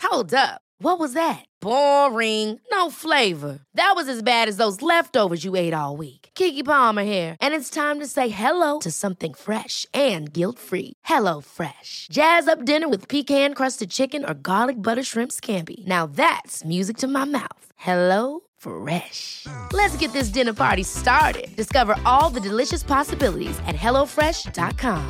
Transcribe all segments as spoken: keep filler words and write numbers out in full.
Hold up. What was that? Boring. No flavor. That was as bad as those leftovers you ate all week. Keke Palmer here, and it's time to say hello to something fresh and guilt-free. Hello Fresh. Jazz up dinner with pecan-crusted chicken or garlic butter shrimp scampi. Now that's music to my mouth. Hello Fresh. Let's get this dinner party started. Discover all the delicious possibilities at hello fresh dot com.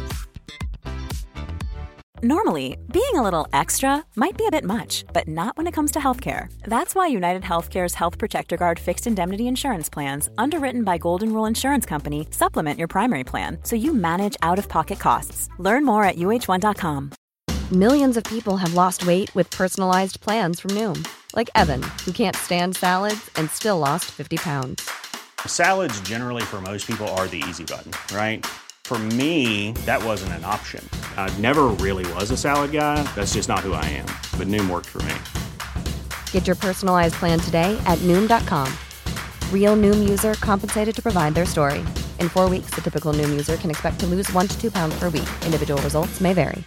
Normally, being a little extra might be a bit much, but not when it comes to healthcare. That's why United Healthcare's Health Protector Guard fixed indemnity insurance plans, underwritten by Golden Rule Insurance Company, supplement your primary plan so you manage out-of-pocket costs. Learn more at U H one dot com. Millions of people have lost weight with personalized plans from Noom. Like Evan, who can't stand salads and still lost fifty pounds. Salads generally for most people are the easy button, right? For me, that wasn't an option. I never really was a salad guy. That's just not who I am. But Noom worked for me. Get your personalized plan today at Noom dot com. Real Noom user compensated to provide their story. In four weeks, the typical Noom user can expect to lose one to two pounds per week. Individual results may vary.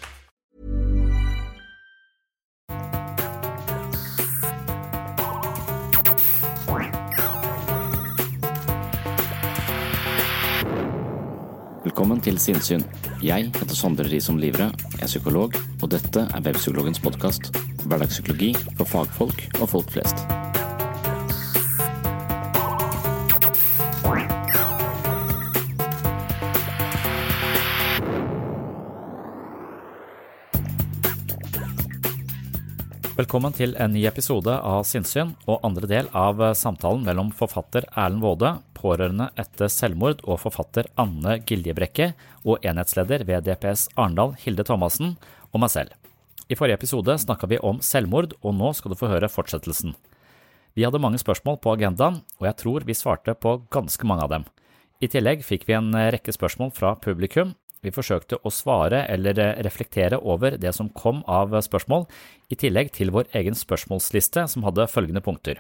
Velkommen til Sinnsyn. Jeg heter Sondre Risom Livre, jeg er psykolog, og dette er Webpsykologens podcast. Hverdagspsykologi for fagfolk og folk flest. Velkommen til en ny episode av Sinnsyn og andre del av samtalen mellom forfatter Erlend Waade, pårørende etter selvmord og forfatter Anne Giljebrekke og enhetsleder ved D P S Arendal Hilde Thomassen og meg selv. I forrige episode snakket vi om selvmord, og nå skal du få høre fortsettelsen. Vi hadde mange spørsmål på agendaen, og jeg tror vi svarte på ganske mange av dem. I tillegg fikk vi en rekke spørsmål fra publikum. Vi forsøkte å svare eller reflektere over det som kom av spørsmål, i tillegg til vår egen spørsmålsliste som hadde følgende punkter.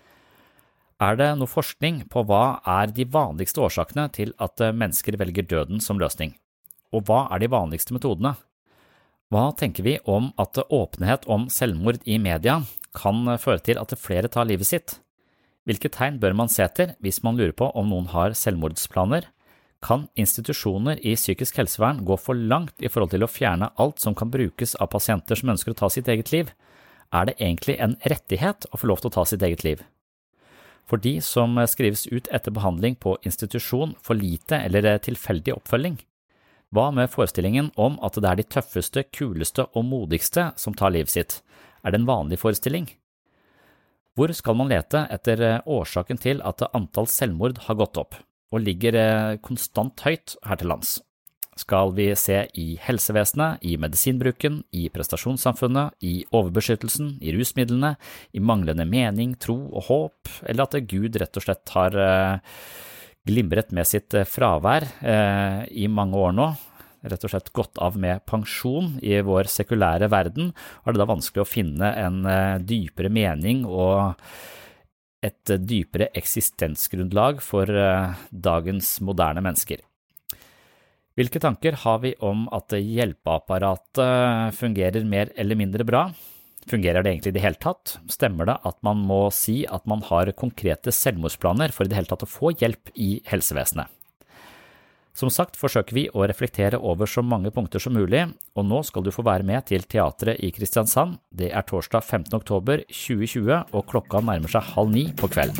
Er det noe forskning på hva er de vanligste årsakene til at mennesker velger døden som løsning? Og hva er de vanligste metodene? Hva tenker vi om at åpenhet om selvmord i media kan føre til at flere tar livet sitt? Hvilke tegn bør man se etter hvis man lurer på om noen har selvmordsplaner? Kan institusjoner i psykisk helsevern gå for langt i forhold til å fjerne alt som kan brukes av pasienter som ønsker å ta sitt eget liv? Er det egentlig en rettighet å få lov til å ta sitt eget liv? For de som skrives ut etter behandling på institusjon for lite eller tilfeldig oppfølging? Hva med forestillingen om at det er de tøffeste, kuleste og modigste som tar livet sitt? Er det en vanlig forestilling? Hvor skal man lete etter årsaken til at antall selvmord har gått opp? Og ligger konstant høyt her til lands. Skal vi se i helsevesenet, i medisinbruken, i prestasjonssamfunnet, i overbeskyttelsen, i rusmidlene, i manglende mening, tro og håp, eller at Gud rett og slett har glimret med sitt fravær i mange år nå, rett og slett gått av med pensjon i vår sekulære verden, er det da vanskelig å finne en dypere mening og et dypere eksistensgrunnlag for dagens moderne mennesker. Hvilke tanker har vi om at hjelpeapparatet fungerer mer eller mindre bra? Fungerer det egentlig i det hele tatt? Stemmer det at man må si at man har konkrete selvmordsplaner for i det hele tatt å få hjelp i helsevesenet? Som sagt forsøker vi å reflektere over så mange punkter som mulig, og nå skal du få være med til teatret i Kristiansand. Det er torsdag femtende oktober tjue tjue, og klokka nærmer seg halv ni på kvelden.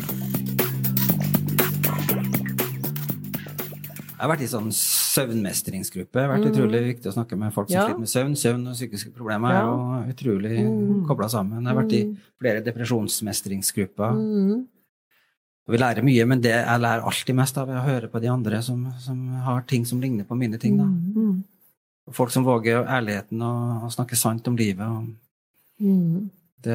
Jeg har vært i sånn søvnmestringsgruppe. Det har vært utrolig viktig å snakke med folk som ja. sliter med søvn. Søvn og psykiske problemer er jo utrolig mm. koblet sammen. Jeg har vært i flere depresjonsmestringsgrupper. Mm. Vi lærer mye, men det jeg lærer alltid mest av å høre på de andre som, som har ting som ligner på mine ting. Da. Mm. Folk som våger ærligheten og, og snakke sant om livet. Og mm. det,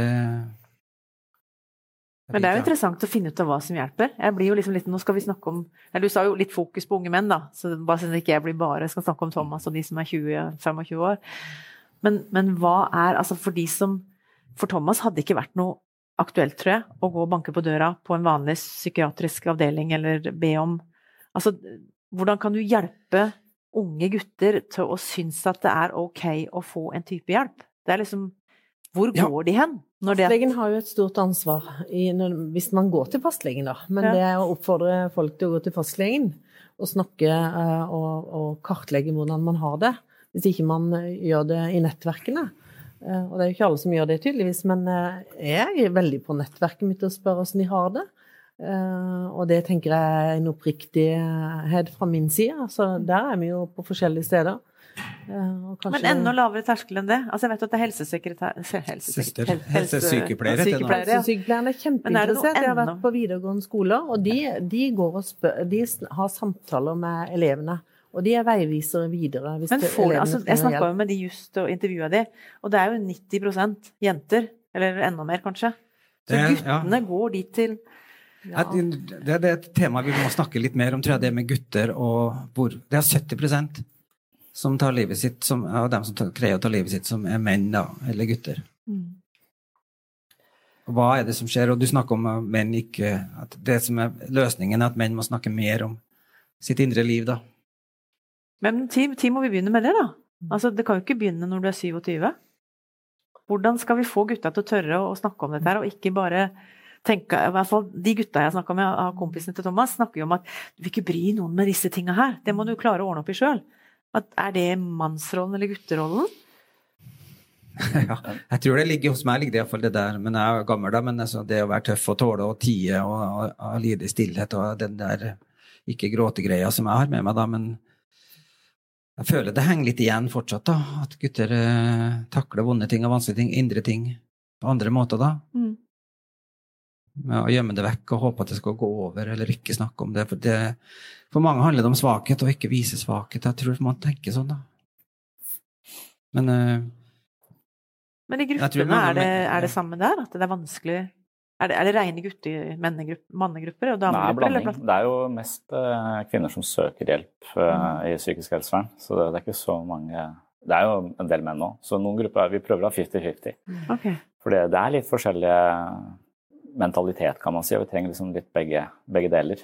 det Men det er jo interessant å finne ut av hva som hjelper. Jeg blir jo liksom litt, nå skal vi snakke om, eller du sa jo litt fokus på unge menn da, så bare sånn at ikke jeg blir bare skal snakke om Thomas og de som er tjue til tjuefem år. Men, men hva er, altså for de som, for Thomas hadde ikke vært noe aktuelt, tror jeg, å gå og banke på døra på en vanlig psykiatrisk avdeling eller be om, altså, hvordan kan du hjelpe unge gutter til å synes at det er ok å få en type hjelp? Det er liksom, hvor Ja. går de hen? Når det... Fastlegen har jo et stort ansvar i, når, hvis man går til fastlegen da, men Ja. det er å oppfordre folk til å gå til fastlegen og snakke uh, og, og kartlegge hvordan man har det, hvis ikke man uh, gjør det i nettverkene. Uh, og det er jo ikke alle som gjør det tydeligvis, men uh, jeg er veldig på nettverket mitt og spør hvordan de har det. Uh, og det tenker jeg er en oppriktighet fra min side, så der er vi jo på forskjellige steder. Uh, kanskje... Men enda lavere terskel enn det. Altså jeg vet at det er helsesekretær... Søster, helse, helsesykepleiere. sykepleiere, ja. Sykepleierne er kjempeinteressert. Jeg har vært på videregående skoler, og de, de, går og spør, de har samtaler med elevene. Og de er veivisere videre. Hvis Men får, elevene altså, jeg snakket jo med de just og intervjuet de, og det er jo nitti prosent jenter, eller enda mer kanskje. Så Det, guttene ja. går dit til... Ja. Det, det er et tema vi må snakke litt mer om, tror jeg, det med gutter og hvor. Det er sytti prosent som tar livet sitt, som, av dem som tar, greier å ta livet sitt, som er menn da, eller gutter. Mm. Hva er det som skjer? Og du snakker om at menn ikke, at det som er løsningen er at menn må snakke mer om sitt indre liv da. Men ti, ti må vi begynne med det da. Altså det kan jo ikke begynne når du er syvogtyve. Hvordan skal vi få gutta til å tørre å snakke om dette her, og ikke bare tenke, i hvert fall de gutta jeg snakket med av kompisene til Thomas, snakker jo om at du vil ikke bry noen med disse tingene her. Det må du klare å ordne opp i selv. At, er det mannsrollen eller gutterollen? Ja, jeg tror det ligger hos meg, ligger det i hvert fall det der, men jeg er gammel da, men altså, det å være tøff og tåle og tie og, og, og lide i stillhet og den der ikke gråtegreia som jeg har med meg da, men jeg føler det henger litt igjen fortsatt da, at gutter eh, takler vonde ting og vanskelige ting, indre ting på andre måter da. Mm. Med å gjemme det vekk og håpe at det skal gå over eller ikke snakke om det, for det for mange handler det om svakhet og ikke vise svakhet. Jeg tror man tenker sånn da. Men uh, Men i gruppene er det, er det samme der? At det er vanskelig? Er det, er det rene gutte, mannegrupper og damegrupper? Nei, blanding. Det er jo mest uh, kvinner som søker hjelp uh, mm. i psykisk helsevern, så det, det er ikke så mange... Det er jo en del menn nå, så noen grupper, vi prøver å ha femti femti. Okay. For det, det er litt forskjellige mentalitet, kan man si, og vi trenger liksom litt begge, begge deler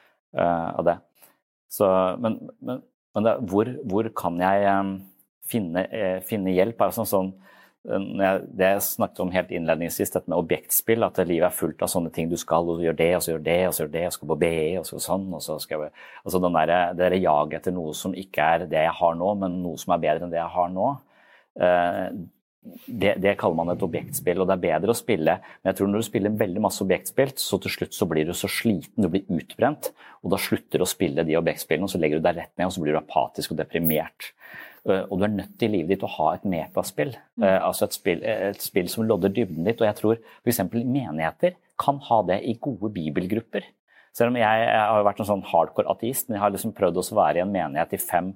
uh, av det. Så, men men, men det, hvor, hvor kan jeg um, finne, uh, finne hjelp? Altså, sånn, uh, jeg, det jeg snakket om helt innledningsvis, dette med objektspill, at livet er fullt av sånne ting du skal, og du gjør det, og så gjør det, og så gjør det, og skal på B E, og så sånn, og så skal jeg... Altså den der, det der jag etter noe som ikke er det jeg har nå, men noe som er bedre enn det jeg har nå, uh, Det, det kaller man et objektspill, og det er bedre å spille, men jeg tror når du spiller veldig masse objektspill, så til slutt så blir du så sliten, du blir utbrent, og da slutter du å spille de objektspillene, og så legger du deg rett ned, og så blir du apatisk og deprimert. Og du er nødt til i livet ditt å ha et metaspill, mm. altså et spill, et spill som lodder dybden ditt, og jeg tror for eksempel menigheter kan ha det i gode bibelgrupper. Selv om jeg, jeg har vært en sånn hardcore ateist, men jeg har liksom prøvd å være i en menighet i fem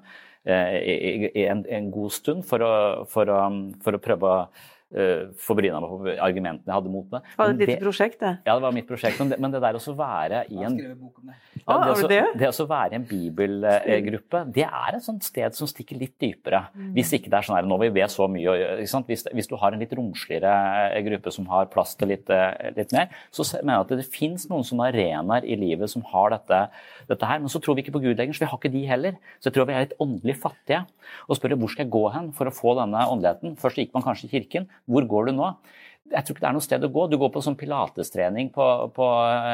I, i en, en god stund for å, for å, for å prøve å uh, få bryna meg på argumentene jeg hadde mot meg. Var det et lite prosjekt det? Ja, det var mitt prosjekt, men det, men det der også være i en... Ja, ah, det, også, det? det også være i en bibelgruppe, det er et sånt sted som stikker litt dypere. Mm. Hvis ikke det er sånn her, nå vi vet så mye, ikke sant? Hvis, hvis du har en litt romsligere gruppe som har plass til litt, litt mer, så mener jeg at det finnes noen sånne arenaer i livet som har dette, dette her, men så tror vi ikke på Gud lenger, så vi har ikke de heller. Så jeg tror vi er litt åndelig fattige, og spør hvor skal jeg gå hen for å få denne åndeligheten? Først gikk man kanskje i kirken, hvor går du nå? Jeg tror ikke det er noe sted å gå. Du går på sånn pilatestrening på, på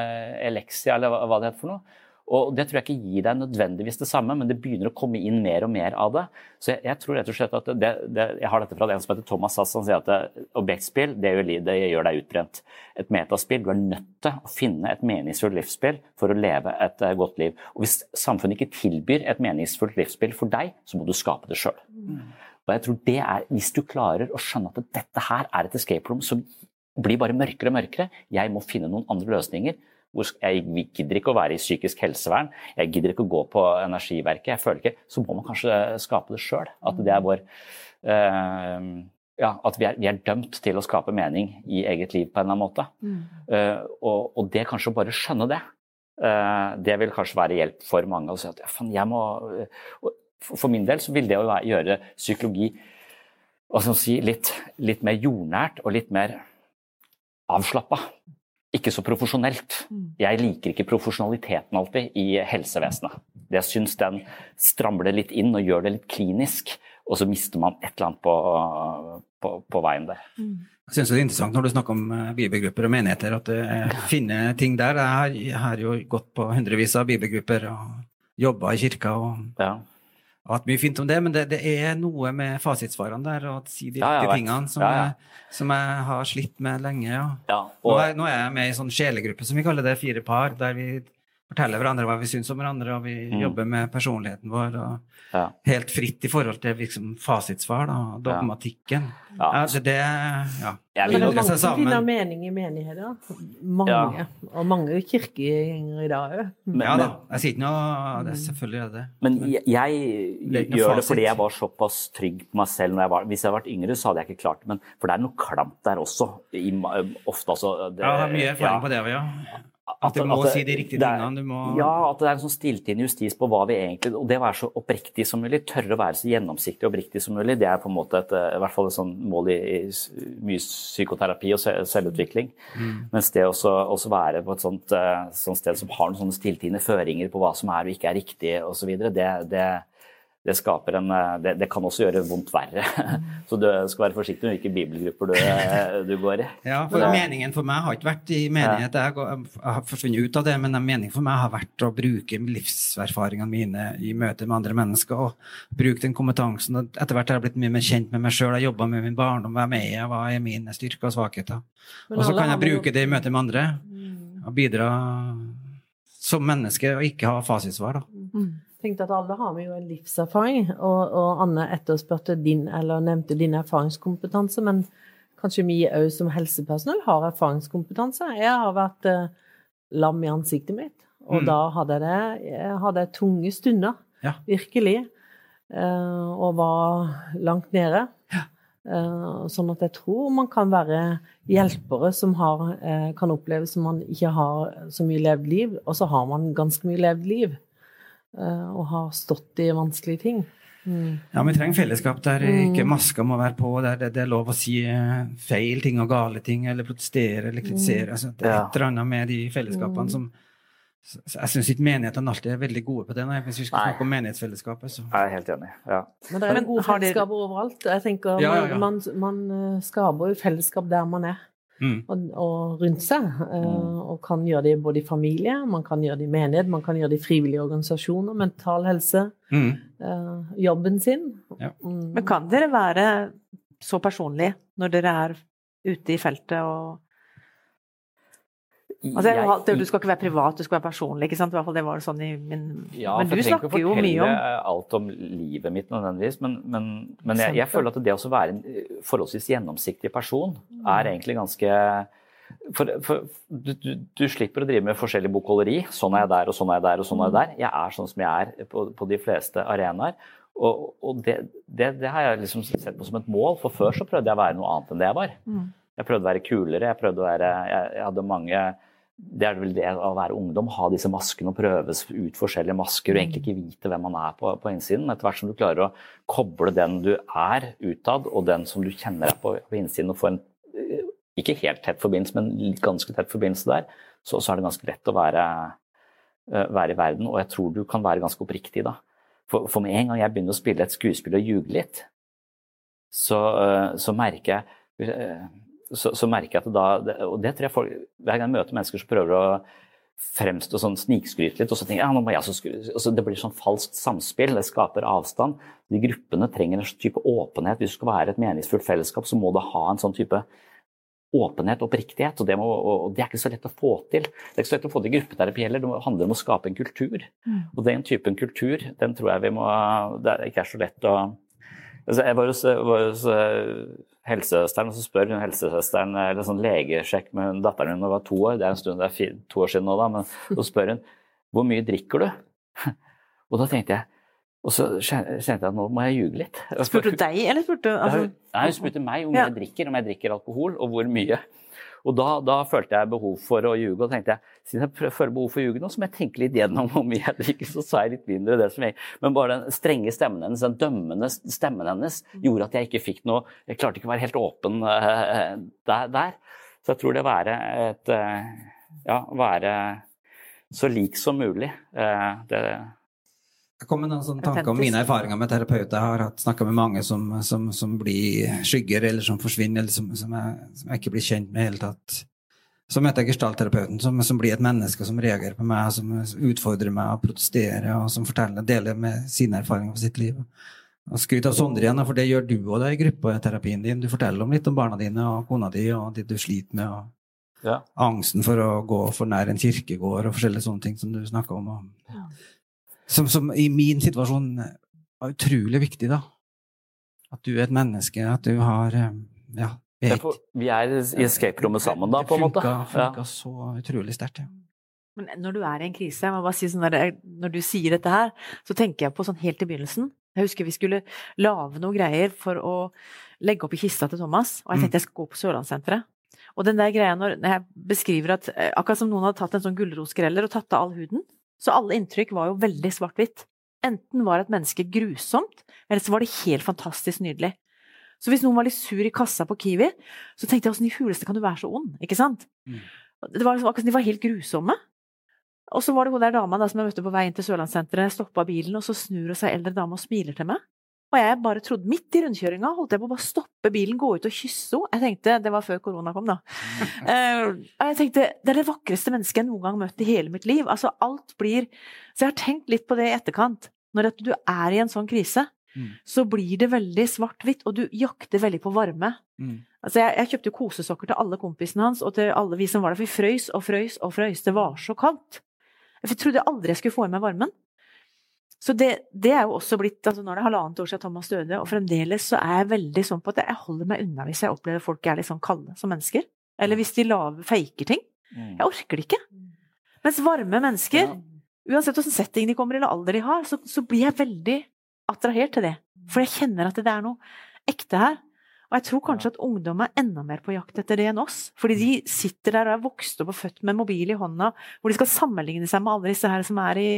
Elexia, eller hva, hva det heter for noe. Og det tror jeg ikke gir deg nødvendigvis det samme, men det begynner å komme inn mer og mer av det. Så jeg, jeg tror rett og slett at det, det, jeg har dette fra en som heter Thomas Sass, som sier at det, objektspill, det gjør, det gjør deg utbrent. Et metaspill, du er nødt til å finne et meningsfullt livsspill for å leve et uh, godt liv. Og hvis samfunnet ikke tilbyr et meningsfullt livsspill for deg, så må du skape det selv. Mm. Og jeg tror det er, hvis du klarer å skjønne at dette her er et escape room som blir bare mørkere og mørkere, jeg må finne noen andre løsninger. Jeg gidder ikke å være i psykisk helsevern, jeg gidder ikke å gå på energiverket, jeg føler ikke, så må man kanskje skape det selv. At det er vår, uh, ja, at vi er, vi er dømt til å skape mening i eget liv på en eller annen måte. Mm. Uh, og, og det kanskje bare skjønne det, uh, det vil kanskje være hjelp for mange å si at fan, jeg må, uh, for min del så vil det å gjøre psykologi hva skal man si, litt, litt mer jordnært og litt mer avslappet. Ikke så profesjonelt. Jeg liker ikke profesjonaliteten alltid i helsevesenet. Jeg synes den strammer det litt inn og gjør det litt klinisk, og så mister man et eller annet på, på, på veien der. Jeg synes det er interessant når du snakker om bibelgrupper og menigheter, at du finner ting der. Jeg har, jeg har jo gått på hundrevis av bibelgrupper og jobbet i kirka og ja. Og hatt mye fint om det, men det, det er noe med fasitsvarene der, og å si de ja, riktige tingene som, ja, ja. Jeg, som jeg har slitt med lenge. Ja. Ja, og... nå, er, nå er jeg med i en sånn sjelegruppe, som vi kaller det, fire par, der vi forteller hverandre hva vi synes om hverandre, og vi mm. jobber med personligheten vår, og ja. helt fritt i forhold til liksom, fasitsvar, da, dogmatikken. Ja. Ja, det, det, ja. Men det er mange som finner mening i menigheter. Mange, ja. Og mange kirkegjengere i dag. Men, ja da, jeg sier ikke noe, det er selvfølgelig er det. Men jeg, jeg det gjør det fordi jeg var såpass trygg på meg selv. Når jeg var, hvis jeg hadde vært yngre, så hadde jeg ikke klart det. Men, for det er noe klamt der også. I, ofte, altså, det, ja, jeg har mye erfaring ja. på det, ja. At du må at det, si de riktige tingene. Du må... Ja, at det er en sånn stilltidig justis på hva vi egentlig... Og det å være så oppriktig som mulig, tørre å være så gjennomsiktig og oppriktig som mulig, det er på en måte et, i hvert fall et sånn mål i, i mye psykoterapi og selvutvikling. Mm. Mens det også, også være på et sånt, sånt sted som har noen sånne stilltidige føringer på hva som er og ikke er riktig og så videre, det... det Det, skaper en, det, det kan også gjøre vondt verre. Så du skal være forsiktig med hvilke bibelgrupper du, du går i. Ja, for det, meningen for meg har ikke vært i menighet. Jeg, går, jeg har forsvunnet ut av det, men meningen for meg har vært å bruke livserfaringene mine i møte med andre mennesker, og bruke den kompetansen. Etter hvert har jeg blitt mye mer kjent med meg selv. Jeg jobbet med min barndom, hva er jeg, hva er mine styrker og svakheter. Og så kan jeg bruke det i møte med andre, og bidra som menneske, og ikke ha fasitsvar da. Mm. Tenkte at alle har vi jo en livserfaring, og, og Anne etterspørte din, eller nevnte din erfaringskompetanse, men kanskje vi også som helsepersonell har erfaringskompetanse. Jeg har vært eh, lam i ansiktet mitt, og mm. da hadde jeg det, jeg hadde tunge stunder, ja. virkelig, eh, og var langt nede. Ja. Eh, sånn at jeg tror man kan være hjelpere som har, eh, kan oppleve som man ikke har så mye levd liv, og så har man ganske mye levd liv. Uh, og har stått i vanskelige ting. Mm. Ja, vi trenger fellesskap der ikke masker må være på, der det, det er lov å si feil ting og gale ting, eller protestere, eller kritisere. Mm. Altså, det er et eller annet med de fellesskapene mm. som jeg synes ikke menighetene alltid er veldig gode på det. Nei, hvis vi skal Nei. snakke om menighetsfellesskapet, så... Jeg er helt enig, ja. Men det er en god fellesskap overalt. Jeg tenker, ja, ja, ja. Man, man, man skaper jo fellesskap der man er. Mm. Og, og rundt seg, uh, og kan gjøre det både i familie, man kan gjøre det i menighet, man kan gjøre det i frivillige organisasjoner, mental helse, mm. uh, jobben sin. Ja. Mm. Men kan dere være så personlige når dere er ute i feltet og... Altså, jeg, du skal ikke være privat, du skal være personlig, ikke sant? I hvert fall det var sånn i min... Ja, men du snakker jo mye om... alt om livet mitt nødvendigvis, men, men, men jeg, jeg føler at det å være en forholdsvis gjennomsiktig person er egentlig ganske... For, for du, du, du slipper å drive med forskjellig bokholderi, sånn er jeg der, og sånn er jeg der, og sånn er jeg der. Jeg er sånn som jeg er på, på de fleste arenaer, og, og det, det, det har jeg liksom sett på som et mål, for før så prøvde jeg å være noe annet enn det jeg var. Jeg prøvde å være kulere, jeg prøvde å være... Jeg, jeg hadde mange... Det er vel det å være ungdom, ha disse maskene og prøves ut forskjellige masker og egentlig ikke vite hvem man er på, på innsiden. Etter hvert som du klarer å koble den du er utad og den som du kjenner deg på, på innsiden og få en, ikke helt tett forbindelse, men ganske tett forbindelse der, så, så er det ganske lett å være, være i verden, og jeg tror du kan være ganske oppriktig da. For, for med en gang jeg begynner å spille et skuespill og ljuge litt, så, så merker jeg Så, så merker jeg at da, og det tror jeg folk, hver gang jeg møter mennesker som prøver å fremstå sånn snikskryte litt, og så tenker jeg, ja, nå må jeg så skryte, og så det blir sånn falskt samspill, det skaper avstand. De gruppene trenger en type åpenhet. Hvis du skal være et meningsfullt fellesskap, så må det ha en sånn type åpenhet og oppriktighet, og det, må, og det er ikke så lett å få til. Det er ikke så lett å få til gruppeterapi heller, det handler om å skape en kultur. Mm. Og den typen kultur, den tror jeg vi må, det er ikke er så lett å... Altså, jeg var hos, var hos helsesøsteren, og så spør hun helsesøsteren, eller sånn legesjekk med datteren hun, når hun var to år, det er en stund, det er fire, to år siden nå da, men så spør hun, hvor mye drikker du? Og da tenkte jeg, og så kjente jeg at nå må jeg ljuge litt. Spurte du deg, eller spurte du? Altså... Nei, hun spurte meg hvor mye jeg drikker, om jeg drikker alkohol, og hvor mye. Og da, da følte jeg behov for å ljuge, og tenkte jeg, siden jeg føler behov for å ljuge nå, så må jeg tenke litt gjennom hvor mye jeg drikker, så sa jeg litt mindre det som jeg... Men bare den strenge stemmen hennes, den dømmende stemmen hennes, gjorde at jeg ikke fikk noe, jeg klarte ikke å være helt åpen uh, der, der. Så jeg tror det være et, uh, ja, være så lik som mulig. Uh, det, Jeg kom med noen sånne tanker om mine erfaringer med terapeuter. Jeg har hatt snakket med mange som, som, som blir skygger, eller som forsvinner, eller som, som, jeg, som jeg ikke blir kjent med helt tatt. Så møter jeg gestaltterapeuten, som, som blir et menneske som reagerer på meg, som utfordrer meg og protesterer, og som forteller, deler med sine erfaringer på sitt liv. Og skryt av Sondre igjen, for det gjør du også i gruppeterapien din. Du forteller om litt om barna dine og kona di, og det du sliter med, og ja. Angsten for å gå for nær en kirkegård, og forskjellige sånne ting som du snakker om. Og, ja. Som, som i min situasjon var utrolig viktig da. At du er et menneske, at du har, ja. Et, for, vi er i escape-rommet sammen da, på en måte. Det funker ja. Så utrolig sterkt, ja. Men når du er i en krise, jeg må bare si sånn der, når du sier dette her, så tenker jeg på sånn helt i begynnelsen. Jeg husker vi skulle lave noen greier for å legge opp i kista til Thomas, og jeg tenkte jeg skulle gå på Sørlandssenteret. Og den der greia når jeg beskriver at, akkurat som noen hadde tatt en sånn gullrosgreller og tatt av all huden, så alle inntrykk var jo veldig svart-hvitt. Enten var et menneske grusomt, eller så var det helt fantastisk nydelig. Så hvis noen var litt sur i kassa på Kiwi, så tenkte jeg, hvordan i huleste kan du være så ond, ikke sant? Mm. Det var liksom, akkurat som de var helt grusomme. Og så var det hun der dama da, som jeg møtte på vei inn til Sørlandssenteret, stoppet bilen, og så snur hun seg eldre dame og smiler til meg. Og jeg bare trodde, midt i rundkjøringa, holdt jeg på å bare stoppe bilen, gå ut og kysse henne. Jeg tenkte, det var før korona kom da. uh, og jeg tenkte, det er det vakreste mennesket jeg noen gang møtt i hele mitt liv. Altså alt blir, så jeg har tenkt litt på det i etterkant. Når du er i en sånn krise, mm. så blir det veldig svart-hvitt, og du jakter veldig på varme. Mm. Altså jeg, jeg kjøpte kosesokker til alle kompisene hans, og til alle vi som var der, for vi frøys og frøys og frøys. Det var så kaldt. Jeg trodde aldri jeg skulle få i meg varmen. Så det, det er jo også blitt, altså nå er det halvannet år siden Thomas døde, og fremdeles så er jeg veldig sånn på at jeg holder meg unna hvis jeg opplever folk er litt sånn kalde som mennesker. Eller hvis de laver feiker ting. Jeg orker det ikke. Mens varme mennesker, uansett hvordan setting de kommer eller alder de har, så, så blir jeg veldig attrahert til det. For jeg kjenner at det er noe ekte her. Og jeg tror kanskje at ungdom er enda mer på jakt etter det enn oss. Fordi de sitter der og er vokst opp og født med mobil i hånda, hvor de skal sammenligne seg med alle disse her som er i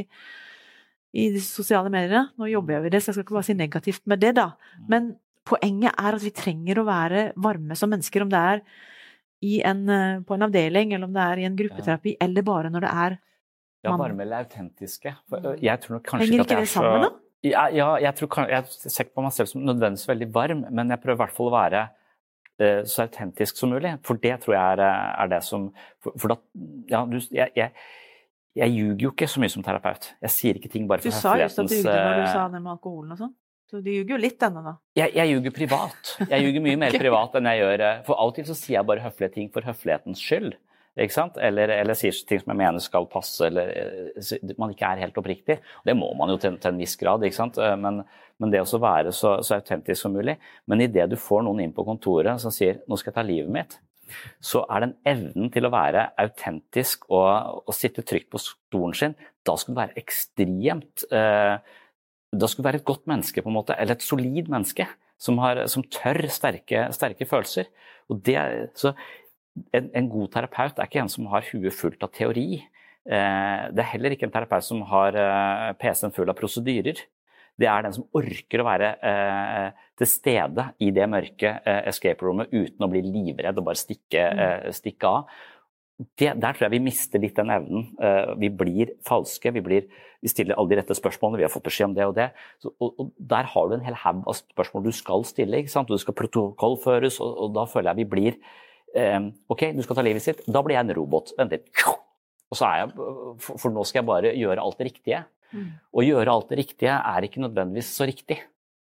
i de sosiale mediene. Nå jobber jeg ved det, så jeg skal ikke bare si negativt med det da. Men poenget er at vi trenger å være varme som mennesker, om det er i en, på en avdeling, eller om det er i en gruppeterapi, ja. Eller bare når det er ja, varme eller autentiske. For jeg tror nok kanskje Henger ikke ikke at det sammen da? Ja, ja jeg, tror, jeg ser ikke på meg selv som nødvendigvis veldig varm, men jeg prøver i hvert fall å være uh, så autentisk som mulig. For det tror jeg er, er det som For, for da, ja, du, jeg, jeg Jeg ljuger jo ikke så mye som terapeut. Jeg sier ikke ting bare for høflighetens... Du sa just at du ljuger når du sa det med alkoholen og sånn. Så du ljuger jo litt denne da. Jeg, jeg ljuger privat. Jeg ljuger mye mer privat enn jeg gjør. For av og til så sier jeg bare høflige ting for høflighetens skyld. Ikke sant? Eller, eller sier ting som jeg mener skal passe, eller man ikke er helt oppriktig. Det må man jo til, til en viss grad, ikke sant? Men, men det å være så, så autentisk som mulig. Men i det du får noen inn på kontoret som sier, nå skal jeg ta livet mitt, så er den evnen til å være autentisk og, og sitte trygt på stolen sin, da skal du være ekstremt, eh, da skal du være et godt menneske på en måte, eller et solid menneske, som, har, som tør sterke, sterke følelser. Og det, så en, en god terapeut er ikke en som har huet fullt av teori. Eh, det er heller ikke en terapeut som har eh, P C-en full av prosedyrer. Det er den som orker å være eh, til stede i det mørke eh, escape-rommet uten å bli livredd og bare stikke, eh, stikke av. Det, der tror jeg vi mister litt den evnen. Eh, vi blir falske, vi, blir, vi stiller alle de rette spørsmålene, vi har fått beskjed om det og det. Så, og, og der har du en hel haug av spørsmål du skal stille, ikke sant? Du skal protokollføres, og, og da føler jeg vi blir eh, ok, du skal ta livet sitt, da blir jeg en robot. Vent litt. Og så er jeg, for, for nå skal jeg bare gjøre alt det riktige. Mm. Å gjøre alt det riktige er ikke nødvendigvis så riktig.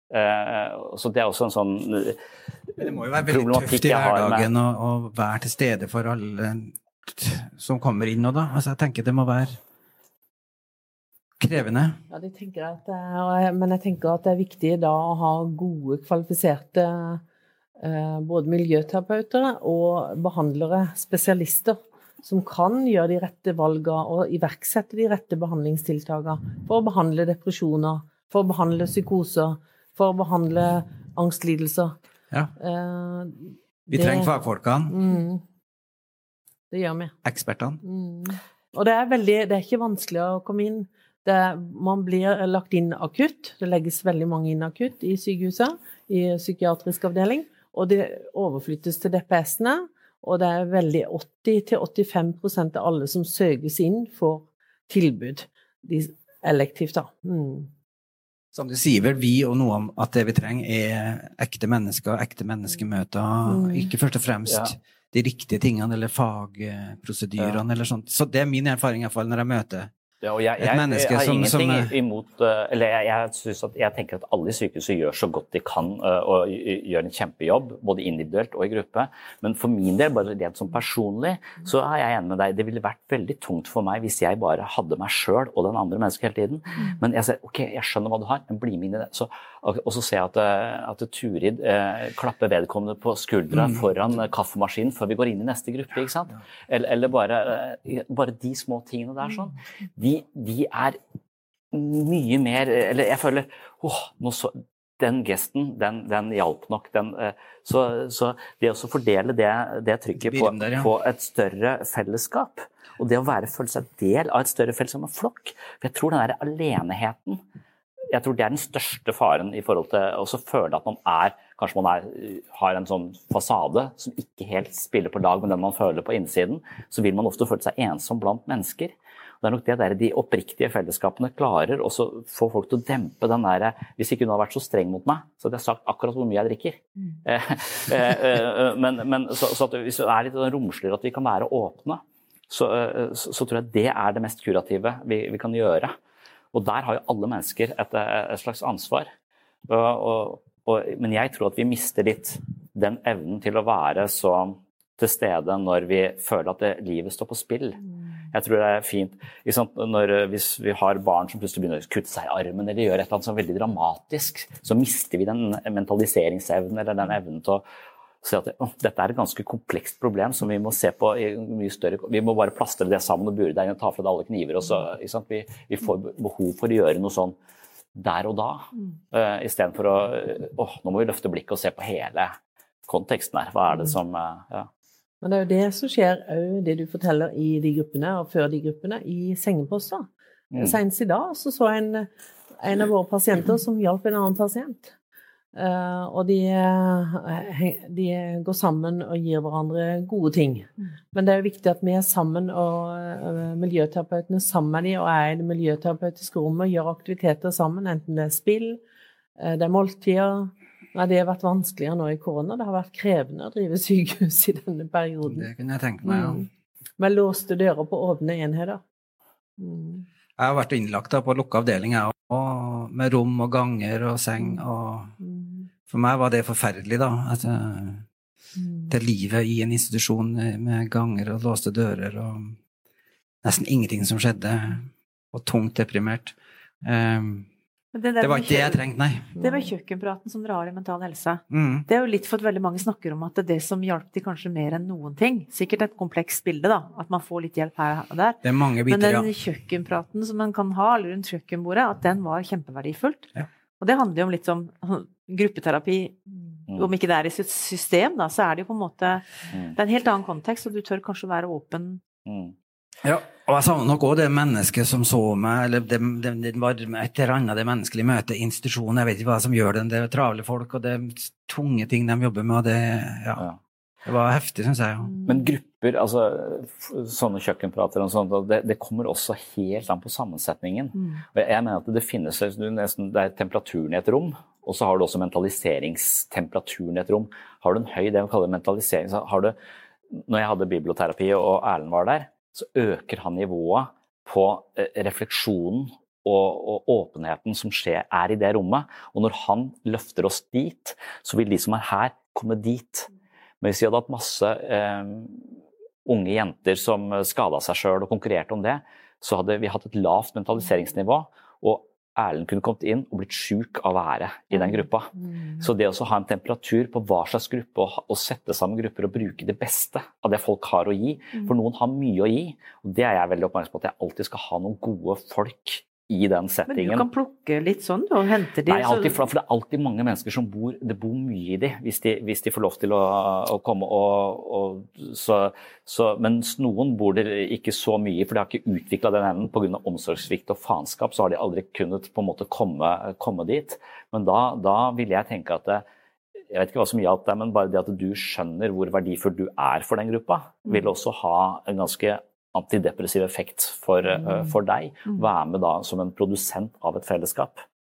Uh, så det er også en sånn problematikk jeg har. Det må jo være veldig tøft i hverdagen å, å være til stede for alle som kommer inn nå da. Altså jeg tenker det må være krevende. Ja, de tenker at, men jeg tenker at det er viktig da å ha gode, kvalifiserte uh, både miljøterapeuter og behandlere, spesialister, som kan gjøre de rette valgene og iverksette de rette behandlingstiltakene for å behandle depresjoner, for å behandle psykoser, for å behandle angstlidelser. Ja. Eh, vi det, trenger fagfolkene. Mm, det gjør vi. Ekspertene. Mm. Og det er, veldig, det er ikke vanskelig å komme inn. Det, man blir lagt inn akutt. Det legges veldig mange inn akutt i sykehuset, i psykiatrisk avdeling, og det overflyttes til D P S-ene. Og det er veldig åtti til åttifem prosent av alle som søkes inn for tilbud, de elektivt da. Mm. Som du sier vel, vi og noe om at det vi trenger er ekte mennesker, ekte menneskemøter, mm. ikke først og fremst ja. De riktige tingene, eller fagprosedyrene, ja. Eller sånt. Så det er min erfaring i hvert fall når jeg møter ja, og jeg, jeg, et menneske jeg har som, ingenting som, imot, eller jeg, jeg, synes at, jeg tenker at alle sykehuset gjør så godt de kan og gjør en kjempejobb, både individuelt og i gruppe, men for min del, bare rent som personlig, så er jeg enig med deg, det ville vært veldig tungt for meg hvis jeg bare hadde meg selv og den andre mennesket hele tiden, men jeg sier, ok, jeg skjønner hva du har, men bli med inn i det, så, og så ser jeg at, at Turid eh, klapper vedkommende på skuldra mm. foran kaffemaskinen før vi går inn i neste gruppe, ikke sant? Eller, eller bare, bare de små tingene der sånn, de, de er mye mer, eller jeg føler, åh, nå så, den gesten, den, den hjalp nok, den, så, så det å fordele det, det trykket på, der, ja. På et større fellesskap, og det å være, føle seg del av et større fellesskap med flokk, for jeg tror den der aleneheten, jeg tror det er den største faren i forhold til å føle at man er, kanskje man er, har en sånn fasade som ikke helt spiller på lag med den man føler på innsiden, så vil man ofte føle seg ensom blant mennesker. Og det er nok det der de oppriktige fellesskapene klarer å få folk til å dempe den der, hvis ikke hun har vært så streng mot meg, så hadde jeg sagt akkurat hvor mye jeg drikker. Mm. Eh, eh, men men så, så at hvis det er litt romsligere at vi kan være åpne, så, så, så tror jeg det er det mest kurative vi, vi kan gjøre. Og der har jo alle mennesker et, et slags ansvar. Og, og, og, men jeg tror at vi mister litt den evnen til å være så til stede når vi føler at det, livet står på spill. Jeg tror det er fint, når, hvis vi har barn som plutselig begynner å kutte seg i armen, eller gjør et eller annet som er veldig dramatisk, så mister vi den mentaliseringsevnen, eller den evnen til å si at å, dette er et ganske komplekst problem som vi må se på i mye større, vi må bare plastre det sammen og bure det inn og ta fra det alle kniver, og så, ikke sant? Vi, vi får behov for å gjøre noe sånn der og da, mm. uh, i stedet for å, åh, nå må vi løfte blikket og se på hele konteksten her, hva er det som, uh, ja. Men det er jo det som skjer, det du forteller i de gruppene, og før de gruppene, i sengeposter. Mm. Senest i dag så så en, en av våre pasienter som hjalp en annen pasient. Uh, og de, de går sammen og gir hverandre gode ting. Mm. Men det er jo viktig at vi er sammen, og uh, miljøterapeutene sammen med de, og er i det miljøterapeutiske rommet, gjør aktiviteter sammen, enten det er spill, uh, det er måltider. Nei, det har vært vanskeligere nå i korona. Det har vært krevende å drive sykehus i denne perioden. Det kunne jeg tenke meg, ja. Mm. Med låste dører på åpne enheter. Mm. Jeg har vært innlagt da, på lukket avdeling, jeg, og med rom og ganger og seng. Og mm. For meg var det forferdelig da. At, mm. Det livet i en institusjon med ganger og låste dører, og nesten ingenting som skjedde, og tungt deprimert. Um, Det, det var ikke det jeg trengte, nei. Det var kjøkkenpraten som dere har i mental helse. Mm. Det er jo litt for at veldig mange snakker om at det er det som hjalp de kanskje mer enn noen ting. Sikkert et komplekst bilde da, at man får litt hjelp her og der. Det er mange biter, Men den ja. kjøkkenpraten som man kan ha rundt kjøkkenbordet, at den var kjempeverdifullt. Ja. Og det handler jo om litt om gruppeterapi. Mm. Om ikke det er i sitt system da, så er det jo på en måte, mm. det er en helt annen kontekst, og du tør kanskje være åpen. Mm. Ja, og jeg savner nok også det mennesket som så meg, eller det, det, det var et eller annet det menneskelige møtet, institusjonen, jeg vet ikke hva som gjør den, det er travle folk, og det er tunge ting de jobber med, og det, ja, ja. Det var heftig, synes jeg. Ja. Men grupper, altså sånne kjøkkenprater og sånt, det, det kommer også helt an på sammensetningen. Mm. Og jeg mener at det finnes, nesten, det er temperaturen i et rom, og så har du også mentaliseringstemperaturen i et rom. Har du en høy, det vi kaller mentalisering, så har du, når jeg hadde biblioterapi og Erlend var der, så øker han nivået på refleksjonen og, og åpenheten som skjer er i det rommet. Og når han løfter oss dit, så vil de som er her komme dit. Men hvis vi hadde hatt masse eh, unge jenter som skadet seg selv og konkurrerte om det, så hadde vi hatt et lavt mentaliseringsnivå, og Erlend kunne kommet inn og blitt syk av å være i den gruppa. Mm. Så det å ha en temperatur på hva slags gruppe, og, og sette sammen grupper og bruke det beste av det folk har å gi, mm. for noen har mye å gi, og det er jeg veldig oppmerksom på, at jeg alltid skal ha noen gode folk i den settingen. Men du kan plukke litt sånn, og hente de. Nei, alltid, for det er alltid mange mennesker som bor, det bor mye i de, hvis de, hvis de får lov til å, å komme, og, og så, så, mens noen bor det ikke så mye, for de har ikke utviklet den evnen på grunn av omsorgssvikt og faenskap, så har de aldri kunnet på en måte komme, komme dit. Men da, da vil jeg tenke at det, jeg vet ikke hva som hjalp deg, men bare det at du skjønner hvor verdifull du er for den gruppa, vil også ha en ganske antidepressiv effekt for, mm. uh, for deg. Vær med da som en produsent av et fellesskap.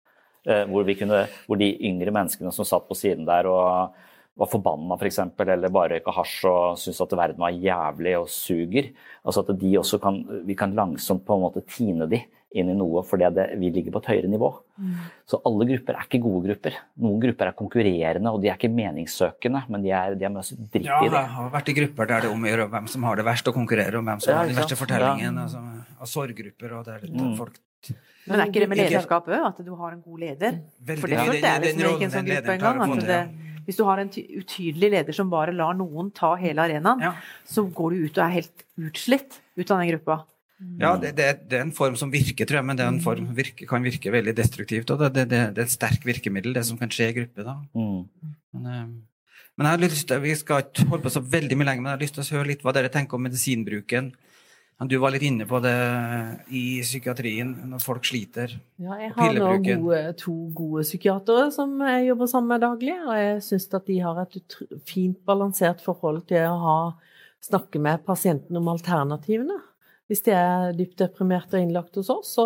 hvor, vi kunne, hvor de yngre menneskene som satt på siden der og var forbanna for eksempel, eller bare røyka hasj og syntes at verden var jævlig og suger. Altså at de også kan, vi kan langsomt på en måte tine de inn i noe, fordi det, vi ligger på et høyere nivå. Mm. Så alle grupper er ikke gode grupper. Noen grupper er konkurrerende, og de er ikke meningssøkende, men de er, de er mye dritt ja, i det. Ja, jeg har vært i grupper der det omgjør hvem som har det verst å konkurrere, og hvem som ja, har den verste fortellingen, ja. altså, av sorggrupper, og der mm. folk... Men er ikke det med lederskap også, at du har en god leder? Veldig, For det er det, det, det ikke en sånn gruppe engang, at det, hvis du har en utydelig leder som bare lar noen ta hele arenaen, ja. så går du ut og er helt utslitt ut av den gruppa. Ja, det, det, det er en form som virker, tror jeg, men det er en form som virker, kan virke veldig destruktivt, og det, det, det, det er et sterk virkemiddel, det som kan skje i gruppe da. Mm. Men, men jeg har lyst til, vi skal ikke holde på så veldig mye lenger, men jeg har lyst til å høre litt hva dere tenker om medisinbruken. Du var litt inne på det i psykiatrien, når folk sliter. Ja, jeg har nå gode, to gode psykiatere som jeg jobber sammen med daglig, og jeg synes at de har et fint balansert forhold til å ha, snakke med pasienten om alternativene. Hvis de er dypt deprimert og innlagt hos oss, så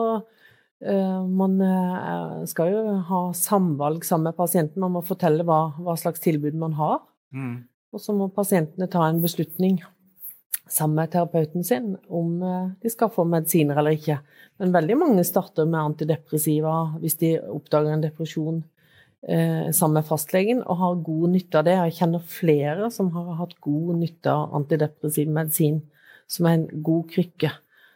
uh, man uh, skal jo ha samvalg sammen med pasienten, man må fortelle hva, hva slags tilbud man har, mm. og så må pasientene ta en beslutning sammen med terapeuten sin, om de skal få medisiner eller ikke. Men veldig mange starter med antidepressiva hvis de oppdager en depresjon eh, sammen med fastlegen, og har god nytte av det. Jeg kjenner flere som har hatt god nytte av antidepressiv medisin, som er en god krykke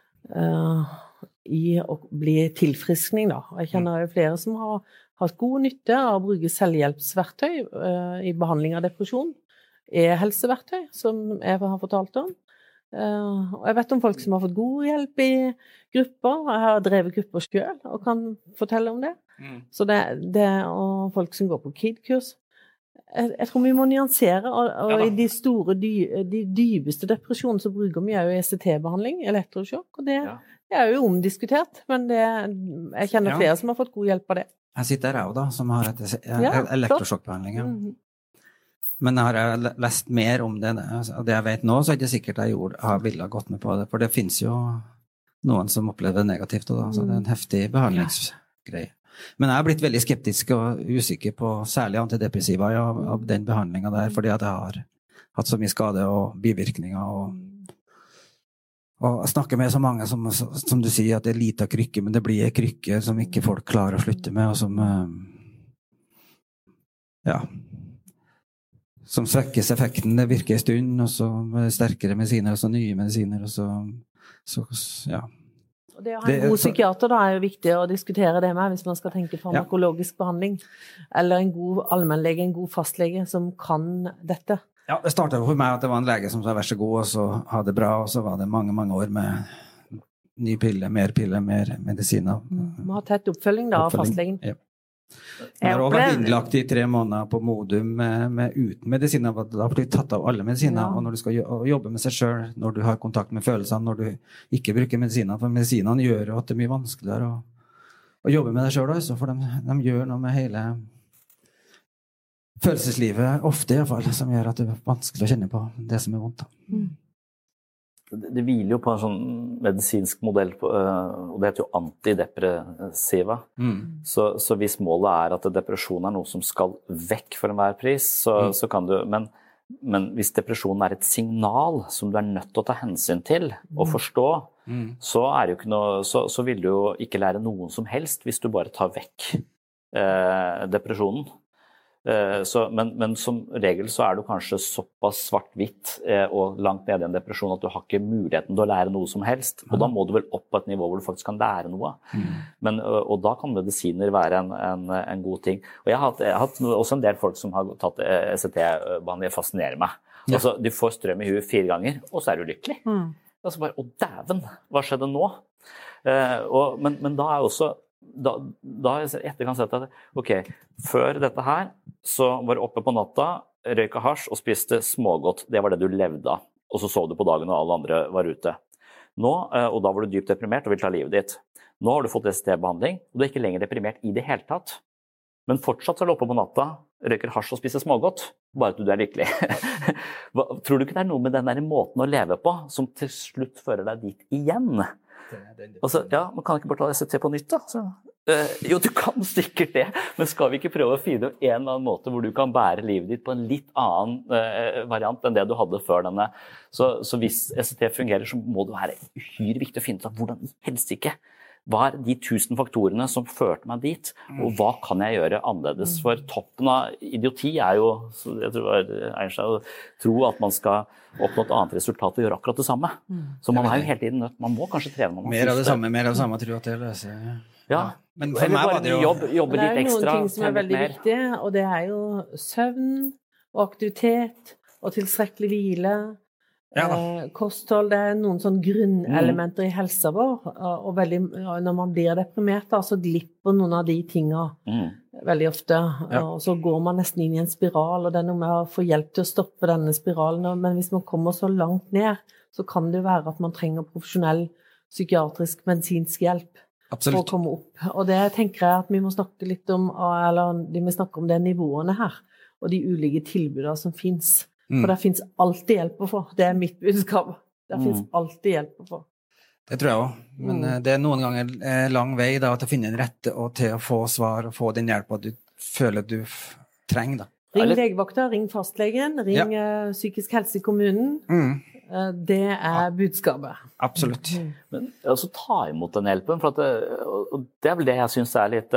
eh, i å bli tilfriskning. Da. Jeg kjenner jo flere som har hatt god nytte av å bruke selvhjelpsverktøy eh, i behandling av depresjon. E-helseverktøy, som jeg har fortalt om. Uh, og jeg vet om folk som har fått god hjelp i grupper, jeg har drevet grupper selv og kan fortelle om det. Mm. Så det, det og folk som går på K I D-kurs. Jeg, jeg tror vi må nyansere, og, og ja, i de store, dy, de dybeste depresjonene så bruker vi jo E C T-behandling, elektrosjokk, og det, ja. det er jo omdiskutert, men det, jeg kjenner ja. flere som har fått god hjelp av det. Jeg sitter her da, som har et, ja, elektrosjokkbehandling, ja. Mm-hmm. Men har jeg lest mer om det, det jeg vet nå, så er det sikkert jeg gjorde, har villet gått med på det, for det finnes jo noen som opplever det negativt, og da, så det er en heftig behandlingsgreie. Men jeg har blitt veldig skeptisk og usikker på særlig antidepressiva av, av den behandlingen der, fordi at jeg har hatt så mye skade og bivirkninger, og, og jeg snakker med så mange som, som du sier, at det er lite krykke, men det blir krykke som ikke folk klarer å slutte med, og som, ja... som svekkes effekten, det virker en stund, og så sterkere medisiner, og så nye medisiner, og så, så ja. Og det å ha en god psykiater da er jo viktig å diskutere det med, hvis man skal tenke farmakologisk ja. behandling, eller en god allmennlege, en god fastlege som kan dette. Ja, det startet for meg at det var en lege som sa vær så god, og så hadde det bra, og så var det mange, mange år med ny pille, mer pille, mer medisiner. Man har tett oppfølging da av fastlegen. Ja. Jeg har også vært innlagt i tre måneder på Modum med, med uten medisiner, da blir du tatt av alle medisiner, ja. og når du skal jobbe med seg selv, når du har kontakt med følelsene, når du ikke bruker medisiner, for medisinene gjør at det er mye vanskeligere å, å jobbe med deg selv også, for de, de gjør noe med hele følelseslivet, ofte i hvert fall, som gjør at det er vanskelig å kjenne på det som er vondt. Mm. Det hviler jo på en sånn medisinsk modell, på, og det heter jo antidepressiva. Mm. Så, så hvis målet er at depresjon er noe som skal vekk for enhver pris, så, mm. så kan du, men, men hvis depresjon er et signal som du er nødt til å ta hensyn til og forstå, mm. så, er det jo ikke noe, så, så vil du jo ikke lære noen som helst hvis du bare tar vekk eh, depresjonen. Så, men, men som regel så er du kanskje såpass svart-hvitt eh, og langt nede i en depresjon at du har ikke muligheten til å lære noe som helst, og da må du vel opp på et nivå hvor du faktisk kan lære noe. Mm. Men, og da kan medisiner være en, en, en god ting. Og jeg har, hatt, jeg har hatt også en del folk som har tatt E C T-behandling, det fascinerer meg. Ja. Altså, du får strøm i huet fire ganger, og så er du lykkelig. Mm. Og så bare, å dæven, hva skjedde nå? Eh, og, men, men da er også Da, da har jeg etter kan sett at ok, før dette her så var du oppe på natta, røyka hasj og spiste smågodt, det var det du levde av, og så sov du på dagen og alle andre var ute. Nå, og da var du dypt deprimert og vil ta livet ditt. Nå har du fått E C T-behandling, og du er ikke lenger deprimert i det hele tatt. Men fortsatt så er du oppe på natta, røyker hasj og spiser smågodt, bare at du er lykkelig. Tror du ikke det er noe med den der måten å leve på som til slutt fører deg dit igjen? Og så, ja, man kan ikke bare ta S C T på nytt da. Så, uh, jo, du kan sikkert det, men skal vi ikke prøve å finne en eller annen måte hvor du kan bære livet ditt på en litt annen uh, variant enn det du hadde før denne. Så, så hvis S C T fungerer, så må det være uhyre viktig å finne ut av hvordan i helsike. Hva er de tusen faktorene som førte meg dit, og hva kan jeg gjøre annerledes? For toppen av idioti er jo, jeg tror det var Einstein, å tro at man skal oppnå et annet resultat og gjøre akkurat det samme. Så man er jo hele tiden nødt, man må kanskje trene. Mer av det samme, mer av det samme, tror jeg at det løser. Ja, men for meg var det jo... Jobb, jobbe litt ekstra. Det er noen ting som er veldig viktige, og det er jo søvn og aktivitet og tilstrekkelig hvile. Ja, eh, kosthold, det er noen sånne grunnelementer mm. i helsa vår, og veldig, når man blir deprimert, da, så glipper noen av de tingene mm. veldig ofte, ja. Og så går man nesten inn i en spiral, og det er noe med å få hjelp til å stoppe denne spiralen, men hvis man kommer så langt ned, så kan det være at man trenger profesjonell psykiatrisk, medisinsk hjelp. Absolutt. For å komme opp. Og det tenker jeg at vi må snakke litt om, eller de må snakke om de nivåene her, og de ulike tilbudene som finnes. Mm. For det finnes alltid hjelp å få. Det er mitt budskap. Det finnes mm. alltid hjelp å få. Det tror jeg også. Men mm. det er noen ganger en lang vei da, til å finne en rette og til å få svar og få den hjelpen du føler du f- trenger. Da. Ring legevakta, ring fastlegen, ring ja. psykisk helse i kommunen. Mm. Det er budskapet. Absolutt. Mm. Men også ta imot den hjelpen, for at det, og det er vel det jeg synes er litt,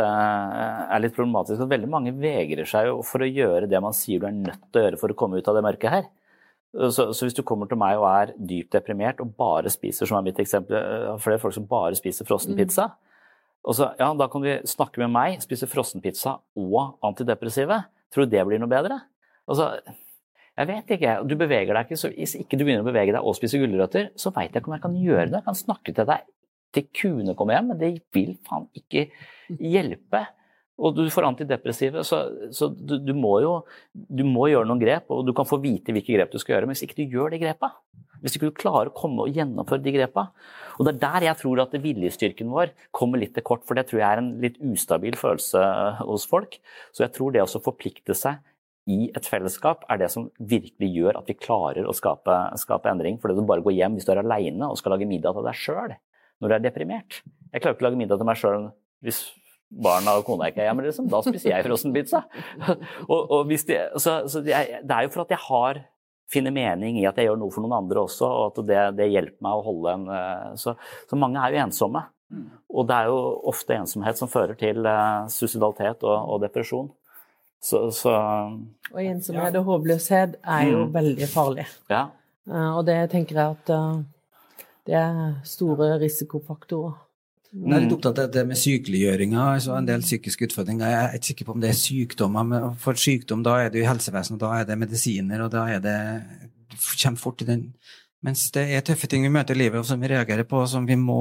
er litt problematisk, at veldig mange vegrer seg for å gjøre det man sier du er nødt til å gjøre for å komme ut av det mørket her. Så, så hvis du kommer til meg og er dypt deprimert og bare spiser, som er mitt eksempel, for det er folk som bare spiser frossenpizza, mm. og så, ja, da kan vi snakke med meg, spise frossenpizza og antidepressive. Tror du det blir noe bedre? Altså, jeg vet ikke, du beveger deg ikke, så hvis ikke du begynner å bevege deg og spise gulrøtter, så vet jeg ikke om jeg kan gjøre det. Jeg kan snakke til deg til kuene kommer hjem, men det vil faen ikke hjelpe. Og du får antidepressive, så, så du, du må jo du må gjøre noen grep, og du kan få vite hvilke grep du skal gjøre, men hvis ikke du gjør de grepa, hvis ikke du klarer å komme og gjennomføre de grepa, og det er der jeg tror at viljestyrken vår kommer litt til kort, for det tror jeg er en litt ustabil følelse hos folk, så jeg tror det også forplikte seg i et fellesskap er det som virkelig gjør at vi klarer å skape, skape endring, for det du bare går hjem hvis du er alene og skal lage middag til deg selv når du er deprimert. Jeg klarer ikke å lage middag til meg selv hvis barna og kona ikke er hjemme, liksom. Da spiser jeg frossenpizza. og, og hvis det, så, så det, er, det er jo for at jeg har finner mening i at jeg gjør noe for noen andre også, og at det, det hjelper meg å holde en... Så, så mange er jo ensomme, og det er jo ofte ensomhet som fører til uh, suicidalitet og, og depresjon. Så, så, og ensomhet og håpløshet er jo mm. veldig farlig. Ja. Uh, og det tenker jeg at uh, det er store risikofaktorer. Jeg er litt opptatt av det med sykeliggjøringa, altså en del psykiske utfordringer. Jeg er ikke sikker på om det er sykdommer, men for sykdom da er det jo helsevesenet, da er det medisiner, og da er det, det kommer fort i den. Mens det er tøffe ting vi møter i livet, og som vi reagerer på, som vi må,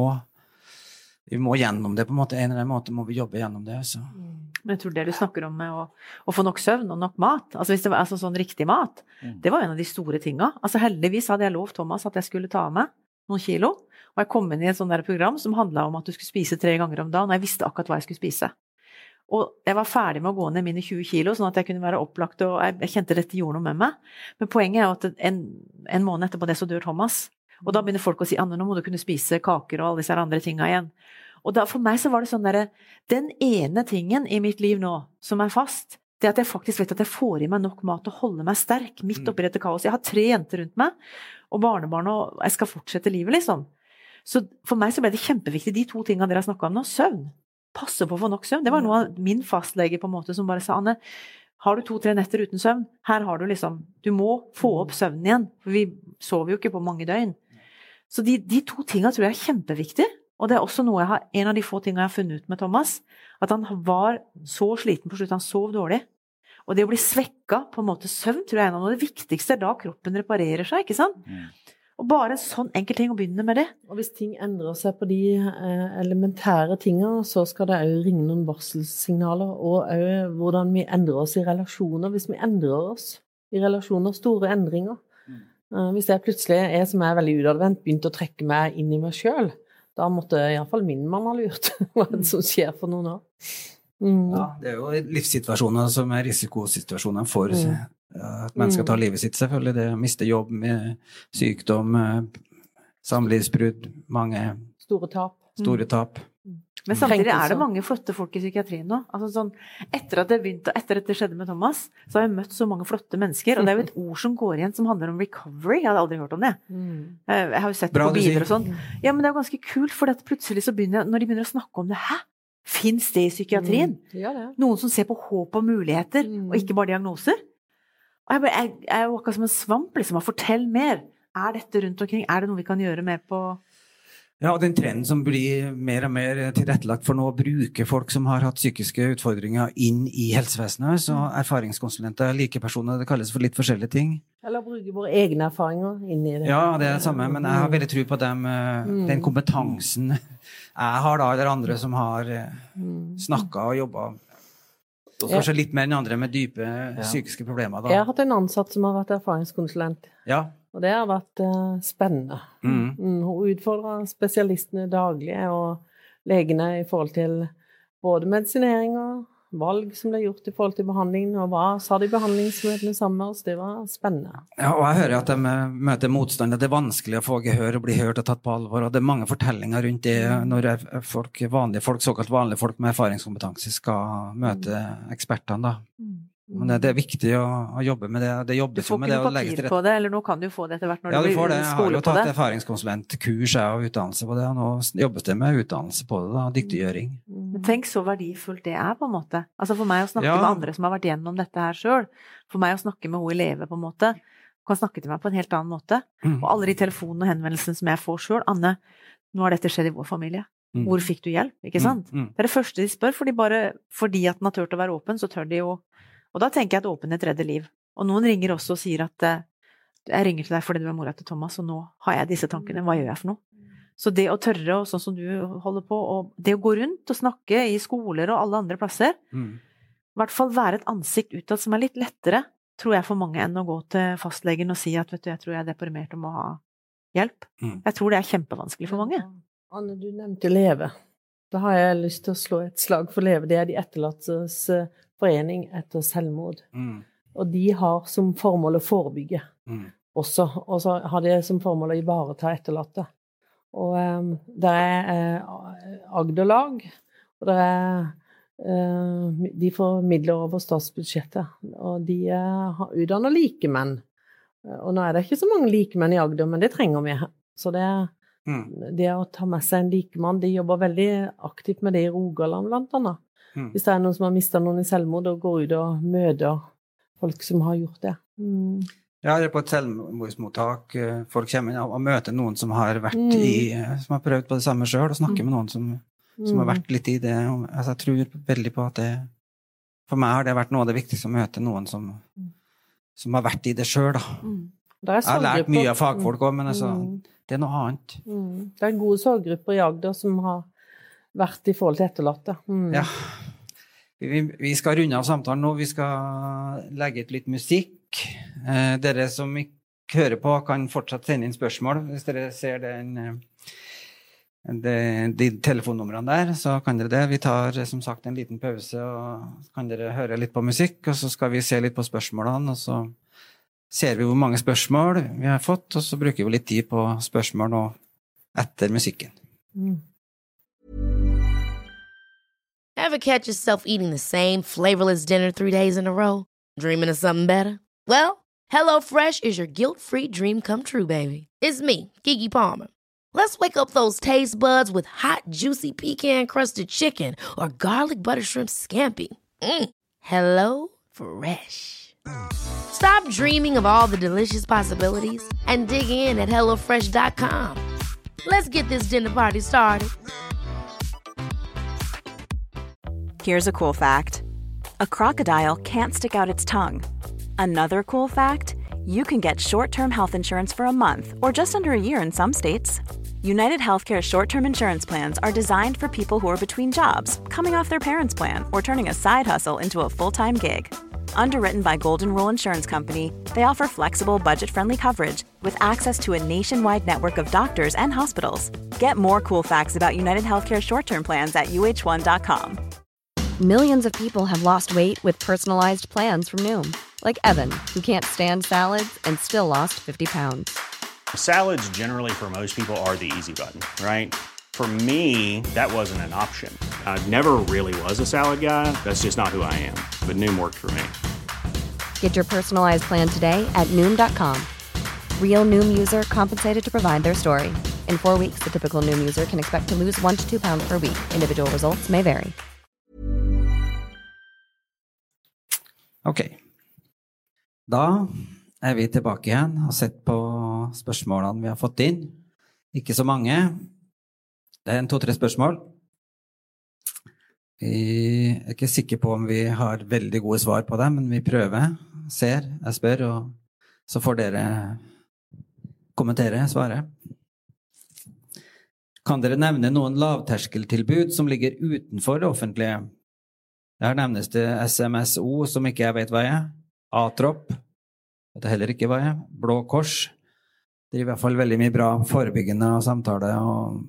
vi må gjennom det på en måte, en eller annen måte må vi jobbe gjennom det. Så. Men jeg tror det du snakker om med å, å få nok søvn og nok mat, altså hvis det var altså sånn riktig mat, mm. det var en av de store tingene. Altså heldigvis hadde jeg lovt Thomas at jeg skulle ta med noen kilo, og jeg kom inn i et sånt der program som handlet om at du skulle spise tre ganger om dagen, og jeg visste akkurat hva jeg skulle spise. Og jeg var ferdig med å gå ned mine tjue kilo, sånn at jeg kunne være opplagt, og jeg, jeg kjente dette gjorde noe med meg. Men poenget er jo at en, en måned etterpå det så dør Thomas, og da begynner folk å si, Anne, nå må du kunne spise kaker og alle disse andre tingene igjen. Og da, for meg så var det sånn der, den ene tingen i mitt liv nå, som er fast, det er at jeg faktisk vet at jeg får i meg nok mat og holder meg sterk midt oppi dette kaos. Jeg har tre jenter rundt meg, og barnebarn, og jeg skal fortsette livet, liksom. Så for meg så ble det kjempeviktig, de to tingene dere har snakket om nå, søvn. Passe på å få nok søvn. Det var noe av min fastlege på en måte som bare sa, Anne, har du to-tre netter uten søvn? Her har du liksom, du må få opp søvnen igjen, for vi sover jo ikke på mange døgn. Så de, de to tingene tror jeg er kjempeviktige. Og det er også noe jeg har, en av de få tingene jeg har funnet ut med Thomas, at han var så sliten på slutt, han sov dårlig. Og det å bli svekket på en måte søvn, tror jeg er noe av det viktigste, da kroppen reparerer seg, ikke sant? Mm. Og bare en sånn enkel ting å begynne med det. Og hvis ting endrer seg på de eh, elementære tingene, så skal det jo ringe noen varselsignaler, og også hvordan vi endrer oss i relasjoner, hvis vi endrer oss i relasjoner, store endringer. Mm. Eh, hvis jeg plutselig er, som er veldig utadvendt, begynt å trekke meg inn i meg selv, da måtte i hvert fall min mann ha lurt hva det som skjer for noen år. Mm. Ja, det er jo livssituasjoner som er risikosituasjoner for mm. at mennesker tar livet sitt, selvfølgelig. Det å miste jobb med sykdom, samlivsbrudd, mange Store tap. Store tap. Men samtidig er det mange flotte folk i psykiatrien nå. Altså sånn, etter at det begynte, etter at det skjedde med Thomas, så har jeg møtt så mange flotte mennesker, og det er jo et ord som går igjen som handler om recovery. Jeg hadde aldri hørt om det. Jeg har jo sett det på biler og sånn. Ja, men det er jo ganske kult, for at plutselig så begynner, når de begynner å snakke om det, hæ? Finns det i psykiatrien? Mm. Ja, det. Noen som ser på håp og muligheter, mm. og ikke bare diagnoser? Og jeg, bare, jeg, jeg er jo akkurat som en svamp, liksom, og fortell mer. Er dette rundt omkring? Er det noe vi kan gjøre med på... Ja, og den trenden som blir mer og mer tilrettelagt for nå å bruke folk som har hatt psykiske utfordringer inn i helsevesenet, så erfaringskonsulenter, likepersoner, det kalles for litt forskjellige ting. Eller bruke våre egne erfaringer inn i det. Ja, det er det samme, men jeg har veldig tro på dem, den kompetansen jeg har da, eller andre som har snakket og jobbet og kanskje litt mer enn andre med dype ja. psykiske problemer. Da. Jeg har hatt en ansatt som har vært erfaringskonsulent. Ja. Og det har vært uh, spennende. Mm. Mm, hun utfordrer spesialistene daglig og legene i forhold til både medisineringer, valg som ble gjort i forhold til behandling, og hva sa de behandlingsmøtene sammen med oss. Det var spennende. Ja, og jeg hører at de møter motstand, at det er vanskelig å få gehør og bli hørt og tatt på alvor, og det er mange fortellinger rundt det når folk, vanlige folk, såkalt vanlige folk med erfaringskompetanse skal møte ekspertene da. Mm. Men det, det er viktig å, å jobbe med det. Det jobbes jo med det å legge til rette. Du får ikke noe papir på det, eller nå kan du få det etter hvert når ja, du blir skole på det. Ja, du får det. Jeg har jo tatt erfaringskonsulentkurs og utdannelse på det, og nå jobbes det med utdannelse på det, da, dyktiggjøring. Men tenk så verdifullt det er, på en måte. Altså for meg å snakke ja. med andre som har vært gjennom dette her selv, for meg å snakke med hun i Leve, på en måte, kan snakke til meg på en helt annen måte. Mm. Og alle de telefonene og henvendelsene som jeg får selv, Anne, nå har dette skjedd i vår familie. Mm. Hvor fikk du hjelp, ikke sant? Mm. Mm. Det er det første de spør, fordi, bare, fordi at den har tørt å være åpen, så tør de jo. Og da tenker jeg at åpenhet redder liv. Og noen ringer også og sier at jeg ringer til deg fordi du er mora til Thomas, og nå har jeg disse tankene, hva gjør jeg for noe? Så det å tørre, og sånn som du holder på, og det å gå rundt og snakke i skoler og alle andre plasser, mm. i hvert fall være et ansikt utad som er litt lettere, tror jeg for mange enn å gå til fastlegen og si at vet du, jeg tror jeg er deprimert og må ha hjelp. Mm. Jeg tror det er kjempevanskelig for mange. Anne, du nevnte Leve. Da har jeg lyst til å slå et slag for Leve. Det er de etterlattes forening etter selvmord. Mm. Og de har som formål å forebygge mm. også. Og så har de som formål å ivareta etterlatte. Og um, det er uh, Agderlag, og det er uh, de får midler over statsbudsjettet. Og de uh, har utdannet likemenn. Og nå er det ikke så mange likemenn i Agder, men det trenger vi. Så det er mm. det å ta med seg en likemann, de jobber veldig aktivt med det i Rogaland blant annet. Mm. Hvis det er noen som har mistet noen i selvmord, og går ut og møter folk som har gjort det. Mm. Ja, det er på et selvmordsmottak. Folk kommer inn og møter noen som har vært mm. i, som har prøvd på det samme selv, og snakker mm. med noen som, som mm. har vært litt i det. Altså, jeg tror veldig på at det, for meg har det vært noe av det viktigste å møte noen som, mm. som har vært i det selv, da. Mm. Det jeg har lært mye av fagfolk også, men altså, mm. det er noe annet. Mm. Det er gode sorggrupper i Agder som har vært i forhold til etterlatte. Mm. Ja. Vi, vi skal runde av samtalen nå. Vi skal legge ut litt musikk. Eh, dere som ikke hører på kan fortsatt sende inn spørsmål. Hvis dere ser den, de, de telefonnumrene der, så kan dere det. Vi tar som sagt en liten pause, og kan dere høre litt på musikk, og så skal vi se litt på spørsmålene, og så ser vi hvor mange spørsmål vi har fått, og så bruker vi litt tid på spørsmål nå etter musikken. Mm. Ever catch yourself eating the same flavorless dinner three days in a row? Dreaming of something better? Well, HelloFresh is your guilt-free dream come true, baby. It's me, Keke Palmer. Let's wake up those taste buds with hot, juicy pecan-crusted chicken or garlic butter shrimp scampi. Mm. Hello Fresh. Stop dreaming of all the delicious possibilities and dig in at hello fresh dot com. Let's get this dinner party started. Here's a cool fact. A crocodile can't stick out its tongue. Another cool fact, you can get short-term health insurance for a month or just under a year in some states. United Healthcare short-term insurance plans are designed for people who are between jobs, coming off their parents' plan, or turning a side hustle into a full-time gig. Underwritten by Golden Rule Insurance Company, they offer flexible, budget-friendly coverage with access to a nationwide network of doctors and hospitals. Get more cool facts about United Healthcare short-term plans at U H one dot com. Millions of people have lost weight with personalized plans from Noom. Like Evan, who can't stand salads and still lost fifty pounds. Salads generally for most people are the easy button, right? For me, that wasn't an option. I never really was a salad guy. That's just not who I am. But Noom worked for me. Get your personalized plan today at noom dot com. Real Noom user compensated to provide their story. In four weeks, the typical Noom user can expect to lose one to two pounds per week. Individual results may vary. Ok. Da er vi tilbake igjen og sett på spørsmålene vi har fått inn. Ikke så mange. Det er en to-tre spørsmål. Vi er ikke sikre på om vi har veldig gode svar på det, men vi prøver, ser, jeg spør, og så får dere kommentere, svare. Kan dere nevne noen lavterskeltilbud som ligger utenfor det offentlige? Her nevnes det S M S O, som ikke jeg vet hva er. A-Trop, vet jeg heller ikke hva er. Blå Kors, det er i hvert fall veldig mye bra forebyggende og samtale og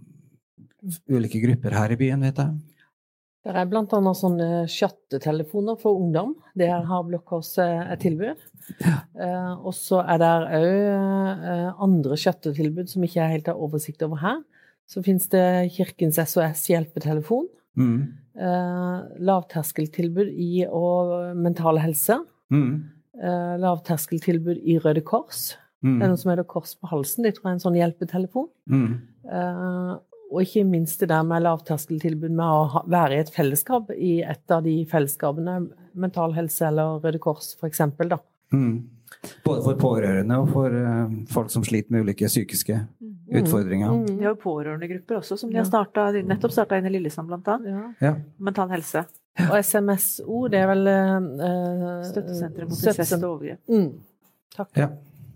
ulike grupper her i byen, vet jeg. Det er blant annet sånne chattetelefoner for ungdom. Det her har Blå Kors et tilbud. Ja. Eh, og så er det også eh, andre chattetilbud som ikke er helt har oversikt over her. Så finnes det Kirkens S O S hjelpetelefon. Mm. Eh, lavterskeltilbud i og mental helse. Mm. Eh, lavterskeltilbud i Røde Kors. Mm. Det er noe som heter Kors på halsen. Det tror jeg er en sånn hjelpetelefon. Mm. Eh, og ikke minst det der med lavterskeltilbud med å ha, være i et fellesskap i et av de fellesskapene, mental helse eller Røde Kors for eksempel da. Mm. Både for pårørende og for uh, folk som sliter med ulike psykiske mm. utfordringer. Mm. De har jo pårørende grupper også, som de har startet, nettopp startet inn i Lillesand blant annet. Ja. Ja. Mental helse. Og S M S O, det er vel uh, Støttesenteret mot incest og overgrep. Mm. Takk. Ja.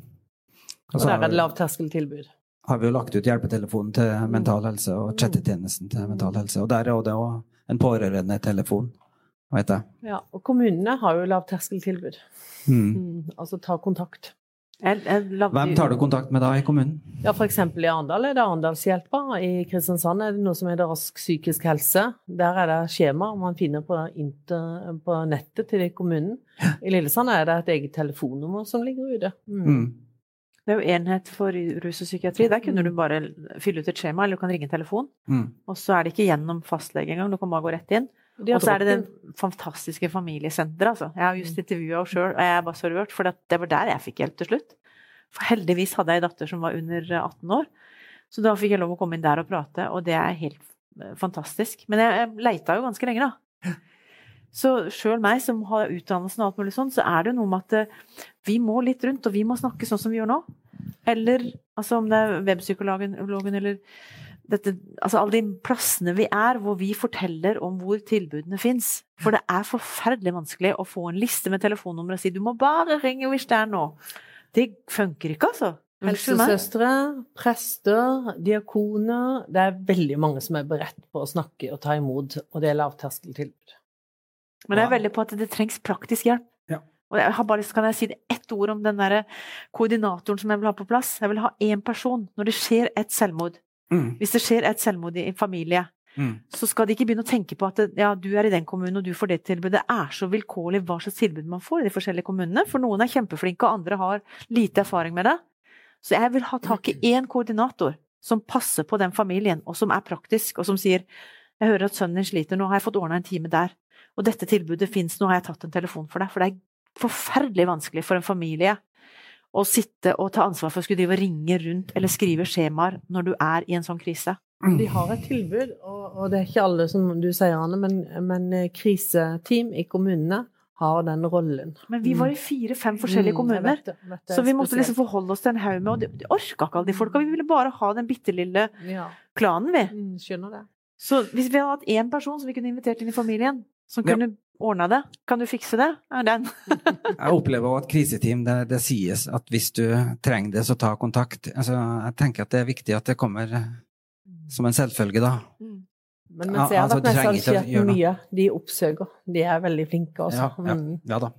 Og, og der er det lavterskeltilbud. Har vi jo lagt ut hjelpetelefonen til mental helse og chattetjenesten til mental helse. Og der er det også en pårørende telefon, vet jeg. Ja, og kommunene har jo lavterskeltilbud. Mm. Mm, altså ta kontakt. Jeg, jeg lavde... Hvem tar du kontakt med da i kommunen? Ja, for eksempel i Arendal er det Arendalshjelpa. I Kristiansand er det noe som heter Rask psykisk helse. Der er det skjema man finner på, inter, på nettet til kommunen. I Lillesand er det et eget telefonnummer som ligger ute. Mm. Mm. Det er jo enhet for rus og psykiatri. Der kunne du bare fylle ut et skjema, eller du kan ringe en telefon. Mm. Og så er det ikke gjennom fastlege engang, du kan bare gå rett inn. Og så er det den fantastiske familiesenteret, altså. Jeg har just intervjuet oss selv, og jeg er bare så rørt, for det var der jeg fikk hjelp til slutt. For heldigvis hadde jeg en datter som var under atten år, så da fikk jeg lov å komme inn der og prate, og det er helt fantastisk. Men jeg, jeg leita jo ganske lenge da. Så selv meg som har utdannelsen og alt mulig sånn, så er det noe med at vi må litt rundt, og vi må snakke sånn som vi gjør nå. Eller, altså om det er webpsykologen eller dette, altså alle de plassene vi er, hvor vi forteller om hvor tilbudene finnes. For det er forferdelig vanskelig å få en liste med telefonnummer og si, du må bare ringe hvis det er nå. Det funker ikke, altså. Helsesøstre, prester, diakoner, det er veldig mange som er beredt på å snakke og ta imot, og det er lavterskeltilbud. Men jeg er veldig på at det trengs praktisk hjelp. Ja. Og jeg har bare lyst, kan jeg si det ett ord om den der koordinatoren som jeg vil ha på plass. Jeg vil ha en person når det skjer et selvmord. Mm. Hvis det skjer et selvmord i en familie, mm. så skal de ikke begynne å tenke på at ja, du er i den kommunen og du får det tilbudet. Det er så vilkårlig hva slags tilbud man får i de forskjellige kommunene. For noen er kjempeflinke og andre har lite erfaring med det. Så jeg vil ha tak i en koordinator som passer på den familien, og som er praktisk, og som sier, jeg hører at sønnen din sliter, nå har jeg fått ordnet en time der. Og dette tilbudet finnes, nå har jeg tatt en telefon for deg, for det er forferdelig vanskelig for en familie å sitte og ta ansvar for å skulle drive og ringe rundt eller skrive skjemaer når du er i en sånn krise. De har et tilbud, og, og det er ikke alle som du sier, Anne, men, men kriseteam i kommunene har den rollen. Men vi var i fire-fem forskjellige kommuner, mm, vet det, vet det, så vi måtte liksom forholde oss til en haug med, og de, de orket ikke alle de folka, vi ville bare ha den bittelille ja. klanen, vi. Mm, skjønner det. Så hvis vi hadde hatt en person som vi kunne invitert inn i familien, som kunne ja. ordne det, kan du fikse det? Er den? Jeg opplever at kriseteam, det, det sies at hvis du trenger det, så ta kontakt. Altså, jeg tenker at det er viktig at det kommer som en selvfølge da. Mm. Men man ser ja, altså, at nesten ikke mye de oppsøker. De er veldig flinke også. Ja, ja, ja da.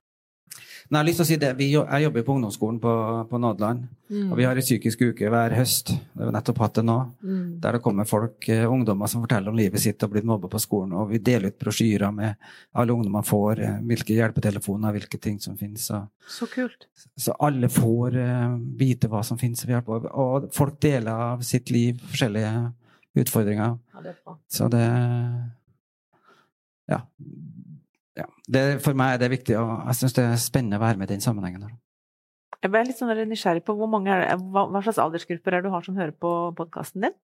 Men jeg har lyst til å si det, vi, jeg jobber på ungdomsskolen på, på Nådeland, mm. og vi har en psykisk uke hver høst, det har nettopp hatt det nå, mm. der det kommer folk, ungdommer som forteller om livet sitt og blitt mobbet på skolen, og vi deler ut brosjyrer med alle ungdommer får, hvilke hjelpetelefoner, hvilke ting som finnes. Så, så kult. Så alle får uh, vite hva som finnes, og folk deler av sitt liv, forskjellige utfordringer. Ja, det er bra. Så det, ja, ja. Det, for meg er det viktig, og jeg synes det er spennende å være med i den sammenhengen. Jeg ble litt sånn nysgjerrig på hvor mange er det, hva, hva slags aldersgrupper er det du har som hører på podcasten din?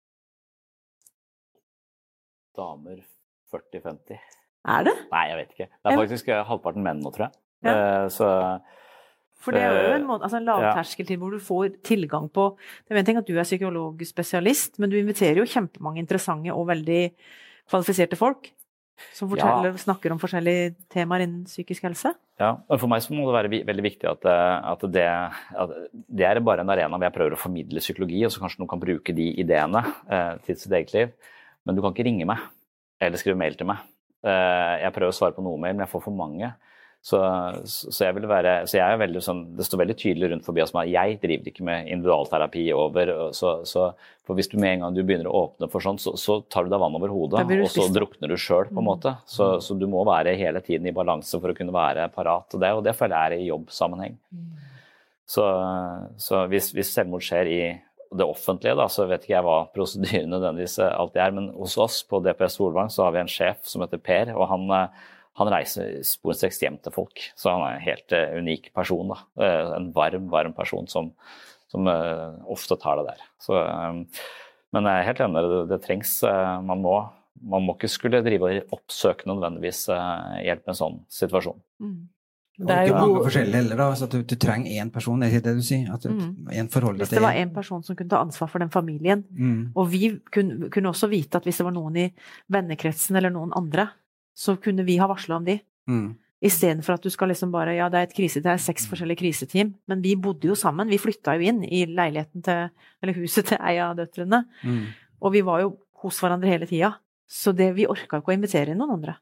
Damer førti femti. Er det? Nei, jeg vet ikke. Det er faktisk halvparten menn nå, tror jeg. Ja. Uh, så... For det er jo en, måte, altså en lavterskeltid hvor du får tilgang på, det er en ting at du er psykologspesialist, men du inviterer jo kjempemange interessante og veldig kvalifiserte folk, som forteller, ja. snakker om forskjellige temaer innen psykisk helse. Ja, og for meg så må det være veldig viktig at, at, det, at det er bare en arena hvor jeg prøver å formidle psykologi, og så kanskje noen kan bruke de ideene eh, til sitt eget liv. Men du kan ikke ringe meg, eller skrive mail til meg. Eh, jeg prøver å svare på noe mail, men jeg får for mange. Så, så, jeg vil være, så jeg er veldig sånn, det står veldig tydelig rundt forbi oss, men jeg driver ikke med individualterapi over, så, så for hvis du med en gang du begynner å åpne for sånn, så, så tar du deg vann over hodet, og så drukner du selv på en måte. Så, så du må være hele tiden i balanse for å kunne være parat, og det, og det føler jeg er i jobbsammenheng. Så, så hvis, hvis selvmord skjer i det offentlige, da, så vet ikke jeg hva prosedyrene nødvendigvis alltid er, men hos oss på D P S Solvang så har vi en sjef som heter Per, og han Han reiser sporenstreks hjem til folk, så han er en helt uh, unik person. Da. Uh, en varm, varm person som, som uh, ofte tar det der. Så, um, men jeg er helt enig, det, det trengs. Uh, man, må, man må ikke skulle drive og oppsøke nødvendigvis uh, hjelp i en sånn situasjon. Mm. Det er jo mange forskjellige heller, da, så at du, du trenger en person, er det du sier? At du, mm. en forhold hvis det var en person som kunne ta ansvar for den familien, mm. og vi kunne, kunne også vite at hvis det var noen i vennekretsen eller noen andre, så kunne vi ha varslet om de. Mm. I stedet for at du skal liksom bare, ja, det er et krise, det er seks forskjellige kriseteam, men vi bodde jo sammen, vi flyttet jo inn i leiligheten til, eller huset til ei av døtrene, mm. og vi var jo hos hverandre hele tiden, så det, vi orket ikke å invitere inn noen andre.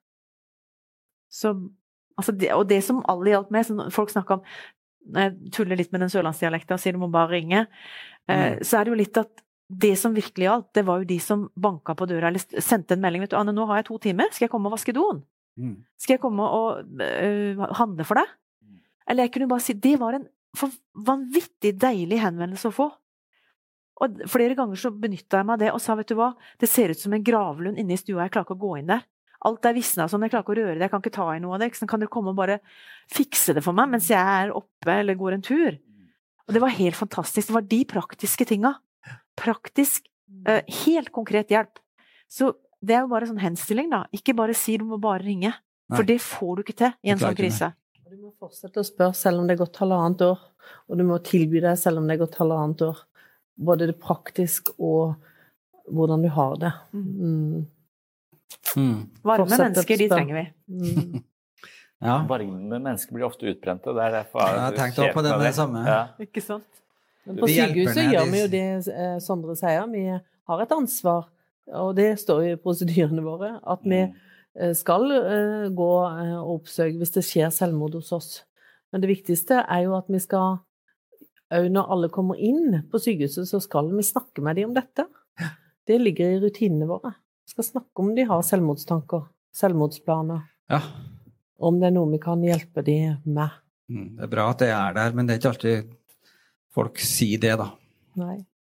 Så, altså det, og det som alle hjalp med, som folk snakker om, jeg tuller litt med den sørlandsdialekten og sier du må bare ringe, mm. eh, så er det jo litt at det som virkelig gjaldt, det var jo de som banket på døra, eller sendte en melding, vet du, Anne, nå har jeg to timer, skal jeg komme og vaske doen? Mm. Skal jeg komme og uh, handle for deg? Mm. Eller jeg kunne bare si, det var en vanvittig deilig henvendelse å få. Og flere ganger så benyttet jeg meg av det, og sa, vet du hva, det ser ut som en gravlund inne i stua, jeg klarer ikke å gå inn der. Alt er visnet sånn, jeg klarer ikke å røre det, jeg kan ikke ta i noe av det, så kan dere komme og bare fikse det for meg, mens jeg er oppe eller går en tur. Og det var helt fantastisk, det var de praktiske tingene. Praktisk, uh, helt konkret hjelp. Så det er jo bare sånn henstilling da. Ikke bare si du må bare ringe. Nei. For det får du ikke til i en sånn krise. Du må fortsette å spørre selv om det er gått halvannet år, og du må tilby deg selv om det er gått halvannet år. Både det praktisk og hvordan du har det. Mm. Mm. Varme mennesker, de trenger vi. Mm. Ja. Varme mennesker blir ofte utbrente. Det er derfor jeg har tenkt også på det med det samme. Ja. Ikke sant? Men på sykehuset gjør vi jo det eh, Sondre sier, vi har et ansvar, og det står i prosedyrene våre, at vi eh, skal eh, gå eh, og oppsøke hvis det skjer selvmord hos oss. Men det viktigste er jo at vi skal, når alle kommer inn på sykehuset, så skal vi snakke med dem om dette. Det ligger i rutinene våre. Vi skal snakke om de har selvmordstanker, selvmordsplaner. Ja. Om det er noe vi kan hjelpe dem med. Mm, det er bra at det er der, men det er ikke alltid folk sier det, da. Nei.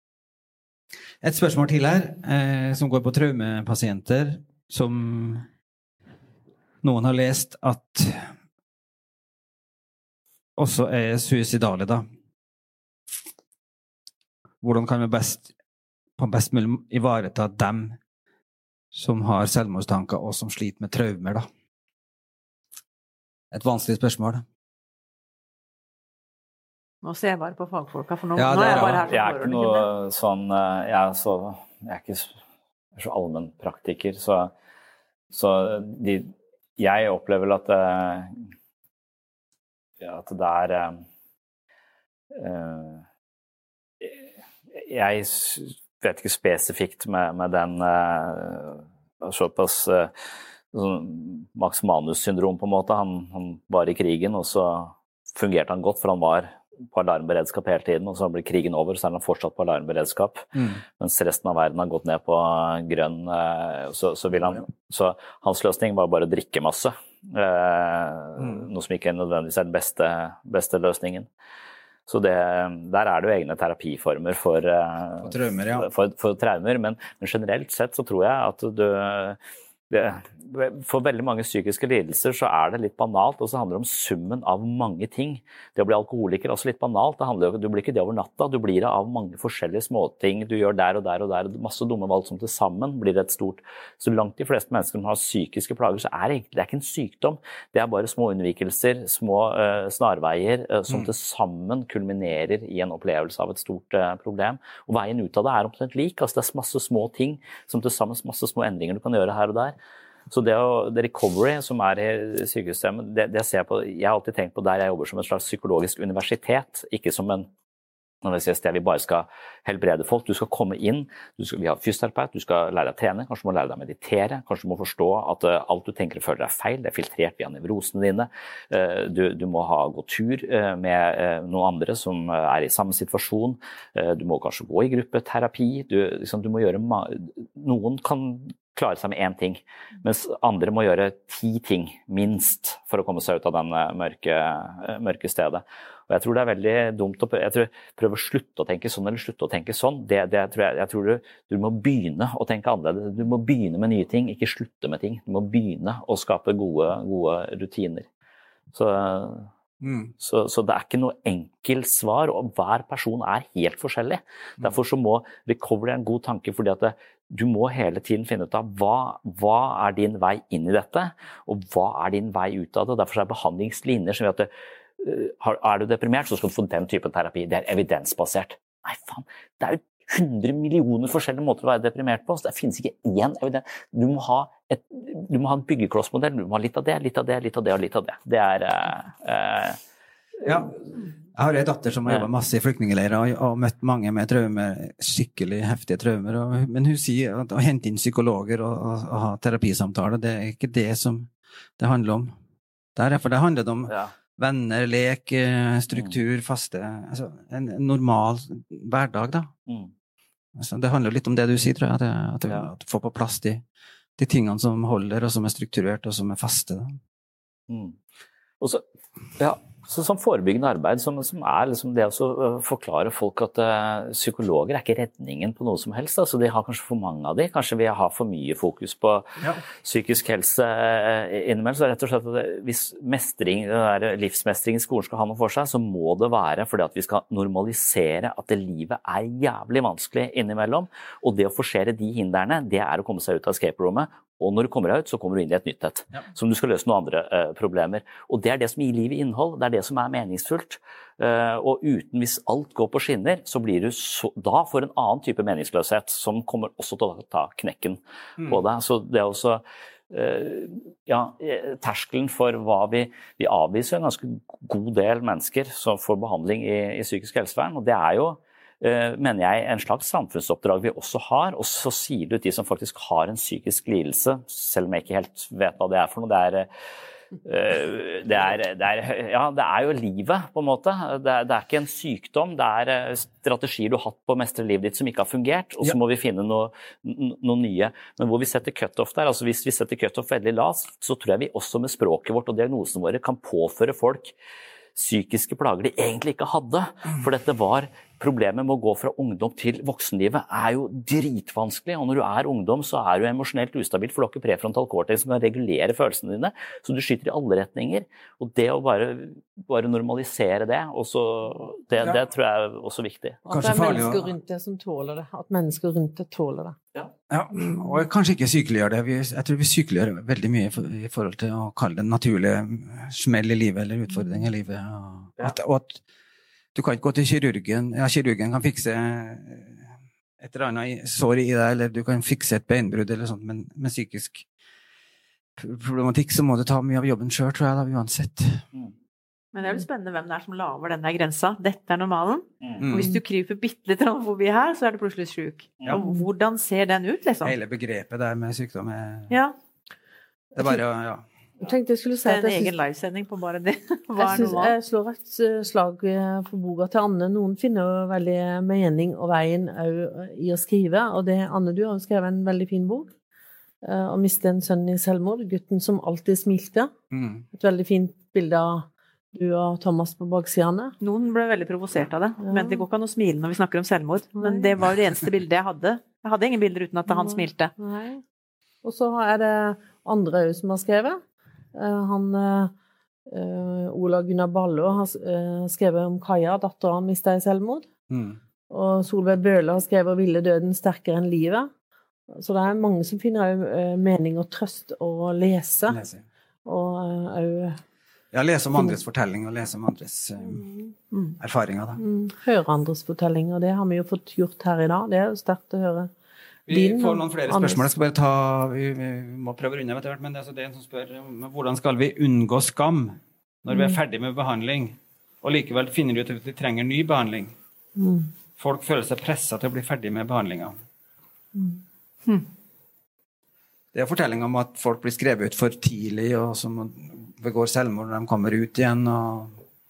Et spørsmål til her, eh, som går på traumepasienter, som noen har lest at også er suicidale, da. Hvordan kan vi best, på best mulig ivareta dem som har selvmordstanker og som sliter med traumer, da? Et vanskelig spørsmål, da. Nå ser jeg bare på fagfolka, for nå, ja, nå er jeg bare her. Jeg er ikke noe sånn, jeg er, så, jeg er ikke så, jeg er så allmenn praktiker, så, så de, jeg opplever at, ja, at det er, uh, jeg vet ikke spesifikt med, med den uh, såpass uh, sånn Max Manus-syndrom på en måte, han, han var i krigen, og så fungerte han godt, for han var på alarmberedskap hele tiden, og så blir krigen over, så er han fortsatt på alarmberedskap, mm. mens resten av verden har gått ned på grønn, så, så, vil han, så hans løsning var bare å drikke masse, eh, mm. noe som ikke nødvendigvis er den beste, beste løsningen. Så det, der er det jo egne terapiformer for, for traumer, ja. for, for traumer men, men generelt sett så tror jeg at du, det, for veldig mange psykiske lidelser så er det litt banalt, og så handler det om summen av mange ting. Det å bli alkoholiker er også litt banalt, det handler jo, du blir ikke det over natta, du blir det av mange forskjellige småting du gjør der og der og der, masse dumme valg som til sammen blir et stort. Så langt de fleste mennesker som har psykiske plager, så er det egentlig det er ikke en sykdom, det er bare små unnvikelser, små uh, snarveier uh, som mm. til sammen kulminerer i en opplevelse av et stort uh, problem. Og veien ut av det er omtrent lik, altså det er masse små ting som til sammen masse små endringer du kan gjøre her og der. Så det, det recovery som er i sykehuset, det, det ser jeg på, jeg har alltid tenkt på der jeg jobber som et slags psykologisk universitet, ikke som en, når jeg sier sted vi bare skal helbrede folk, du skal komme inn, du skal, vi har fysioterapeut, du skal lære deg å trene, kanskje du må lære deg å meditere, kanskje du må forstå at uh, alt du tenker og føler er feil, det er filtrert via nevrosene dine, uh, du, du må ha gå tur uh, med uh, noen andre som uh, er i samme situasjon, uh, du må kanskje gå i gruppeterapi, du, liksom, du må gjøre, ma- noen kan klare seg med én ting, mens andre må gjøre ti ting, minst, for å komme seg ut av den mørke, mørke stedet. Og jeg tror det er veldig dumt å prøve, jeg tror, prøve å slutte å tenke sånn, eller slutte å tenke sånn. Det, det tror jeg, jeg tror du, du må begynne å tenke annerledes. Du må begynne med nye ting, ikke slutte med ting. Du må begynne å skape gode, gode rutiner. Så, mm. så, så det er ikke noe enkelt svar, og hver person er helt forskjellig. Derfor så må recovery en god tanke, fordi at det, du må hele tiden finne ut av hva, hva er din vei inn i dette, og hva er din vei ut av det. Og derfor er behandlingslinjer som gjør at det, uh, er du deprimert, så skal du få den typen terapi. Det er evidensbasert. Nei, faen, det er jo hundre millioner forskjellige måter å være deprimert på, så det finnes ikke én evidens. Du må ha, et, du må ha en byggeklossmodell, du må ha litt av det, litt av det, litt av det og litt av det. Det er... Uh, uh, ja. Jeg har en datter som har jobbet masse i flyktningeleirer og, og møtt mange med traumer, skikkelig heftige traumer, og, men hun sier at å hente inn psykologer og, og, og ha terapisamtaler, det er ikke det som det handler om. Derfor det handler om ja. venner, lek, struktur, faste, altså en, en normal hverdag da. Mm. Altså, det handler litt om det du sier, tror jeg, at, at, ja. at du får på plass de, de tingene som holder, og som er strukturert, og som er faste. Da. Mm. Og så, ja, Så som forebyggende arbeid, som, som er liksom det å uh, forklare folk at uh, psykologer er ikke redningen på noe som helst. Altså, de har kanskje for mange av de, kanskje vi har for mye fokus på ja. psykisk helse uh, innimellom. Så rett og slett at hvis mestring, der livsmestring i skolen skal ha noe for seg, så må det være fordi at vi skal normalisere at det livet er jævlig vanskelig innimellom. Og det å forsere de hindrene, det er å komme seg ut av escape-rommet. Og når du kommer deg ut, så kommer du inn i et nytt et, ja. som du skal løse noen andre uh, problemer. Og det er det som gir livet innhold, det er det som er meningsfullt. Uh, og uten, hvis alt går på skinner, så blir du så, da får en annen type meningsløshet, som kommer også til å ta knekken mm. på deg. Så det er også, uh, ja, terskelen for hva vi, vi avviser en ganske god del mennesker som får behandling i, i psykisk helsevern, og det er jo Uh, mener jeg en slags samfunnsoppdrag vi også har, og så sier du til de som faktisk har en psykisk lidelse, selv om jeg ikke helt vet hva det er for noe, det er, uh, det er, det er, ja, det er jo livet på en måte, det er, det er ikke en sykdom, det er uh, strategier du har hatt på å mestre livet ditt som ikke har fungert, og så ja. må vi finne noe, noe nye, men hvor vi setter cut-off der, altså hvis vi setter cut-off veldig lavt, så tror jeg vi også med språket vårt og diagnosene våre kan påføre folk psykiske plager de egentlig ikke hadde, for dette var problemet med å gå fra ungdom til voksenlivet er jo dritvanskelig, og når du er ungdom så er du emosjonelt ustabil, for du har ikke prefrontal cortex som kan regulere følelsene dine, så du skyter i alle retninger, og det å bare, bare normalisere det, og så, det, ja. det tror jeg er også viktig. At det er mennesker rundt det som tåler det, at mennesker rundt det tåler det. Ja, ja og kanskje ikke sykeliggjør det, jeg tror vi sykeliggjør veldig mye i forhold til å kalle det naturlige smell i livet, eller utfordring i livet, og at, og at du kan ikke gå til kirurgen, ja, kirurgen kan fikse et eller annet sår i deg, eller du kan fikse et beinbrudd eller sånt, men med psykisk problematikk så må du ta mye av jobben selv, tror jeg da, uansett. Mm. Men det er jo spennende hvem det er som laver denne grensa. Dette er normalen. Mm. Og hvis du kryper bitte litt forbi her, så er du plutselig syk. Ja. Og hvordan ser den ut, liksom? Hele begrepet der med sykdom er... Ja. Det er bare, ja... Jeg tenkte jeg skulle si det er en at jeg egen livesending på bare det. Hva jeg, synes, jeg slår et slag for boka til Anne. Noen finner veldig mening og veien i å skrive, og det Anne, du har skrevet en veldig fin bok. Å miste en sønn i selvmord, gutten som alltid smilte. Mm. Et veldig fint bilde av du og Thomas på baksidene? Noen ble veldig provosert av det, ja. Men det går ikke an å smile når vi snakker om selvmord. Nei. Men det var det eneste bildet jeg hadde. Jeg hadde ingen bilder uten at han smilte. Nei. Og så er det andre som har skrevet. Uh, han, uh, Ola Gunnar Ballo, har uh, skrevet om Kaja, datteren han mistet i selvmord. Mm. Og Solveig Bøhle har skrevet «Ville døden sterkere enn livet». Så det er mange som finner uh, mening og trøst å lese. Lese. Og uh, uh, Ja, lese om andres fortelling og lese om andres uh, mm. erfaringer. Da. Mm. Høre andres fortellinger, det har vi jo fått gjort her i dag. Det er jo sterkt å høre. Vi din, får noen flere spørsmål. Jeg skal bare ta, vi, vi må prøve å runde etter hvert, men det er, altså det er en som spør hvordan skal vi unngå skam når vi er ferdig med behandling, og likevel finner vi ut at vi trenger ny behandling. Mm. Folk føler seg presset til å bli ferdig med behandlingen. Mm. Hm. Det er fortelling om at folk blir skrevet ut for tidlig, og som begår selvmord når de kommer ut igjen, og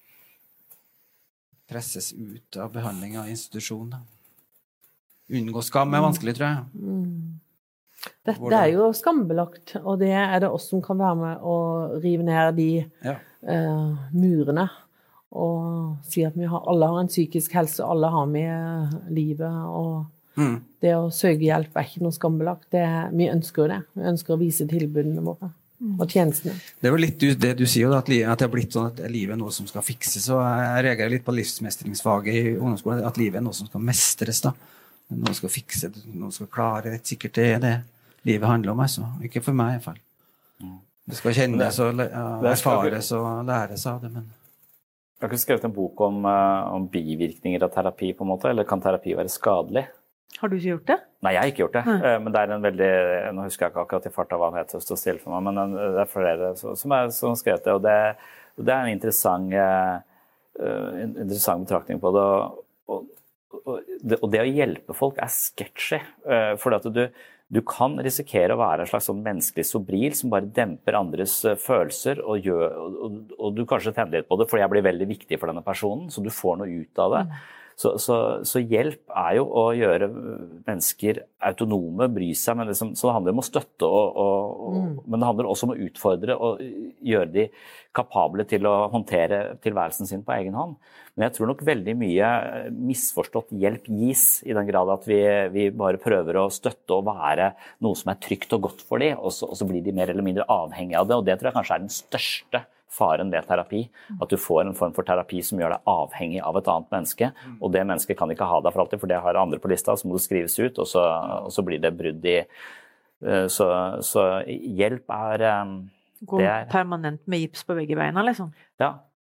presses ut av behandling av institusjoner. Unngå skam er vanskelig, tror jeg. Mm. Det, det er jo skambelagt, og det er det oss som kan være med å rive ned de ja. eh, murene, og si at vi har, alle har en psykisk helse, alle har med livet, og mm. det å søke hjelp er ikke noe skambelagt. Det, vi ønsker det. Vi ønsker å vise tilbudene våre mm. og tjenestene. Det er jo litt det du sier, at, at det har blitt sånn at livet er noe som skal fikses, og jeg reagerer litt på livsmestringsfaget i ungdomsskolen, at livet er noe som skal mestres da. Noen skal fikse det, noen skal klare det, sikkert det er det livet handler om, altså. Ikke for meg i hvert fall. Det skal kjennes og erfares og læres av det, men... Jeg har ikke skrevet en bok om, om bivirkninger av terapi på en måte, eller kan terapi være skadelig? Har du ikke gjort det? Nei, jeg har ikke gjort det, Nei. Men det er en veldig, nå husker jeg ikke akkurat i farta hva han heter, stå stille for meg, men det er flere som har skrevet det, og det, det er en interessant, uh, interessant betraktning på det, og, og, det, og det å hjelpe folk er sketchy, uh, for at du, du kan risikere å være en slags sånn menneskelig sobril som bare demper andres uh, følelser, og, gjør, og, og du kanskje tenner litt på det, fordi jeg blir veldig viktig for denne personen, så du får noe ut av det. Mm. Så, så, så hjelp er jo å gjøre mennesker autonome, bry seg, men liksom, så det handler om å støtte, og, og, og, mm. men det handler også om å utfordre og gjøre de kapable til å håndtere tilværelsen sin på egen hånd. Men jeg tror nok veldig mye misforstått hjelp gis, i den grad at vi, vi bare prøver å støtte og være noe som er trygt og godt for dem, og så, og så blir de mer eller mindre avhengige av det, og det tror jeg kanskje er den største faren ved terapi, at du får en form for terapi som gjør deg avhengig av et annet menneske, og det mennesket kan ikke ha deg for alltid, for det har andre på lista, så må det skrives ut, og så, og så blir det brudd i, så, så hjelp er... Gå er, permanent med gips på begge beina, liksom? Ja.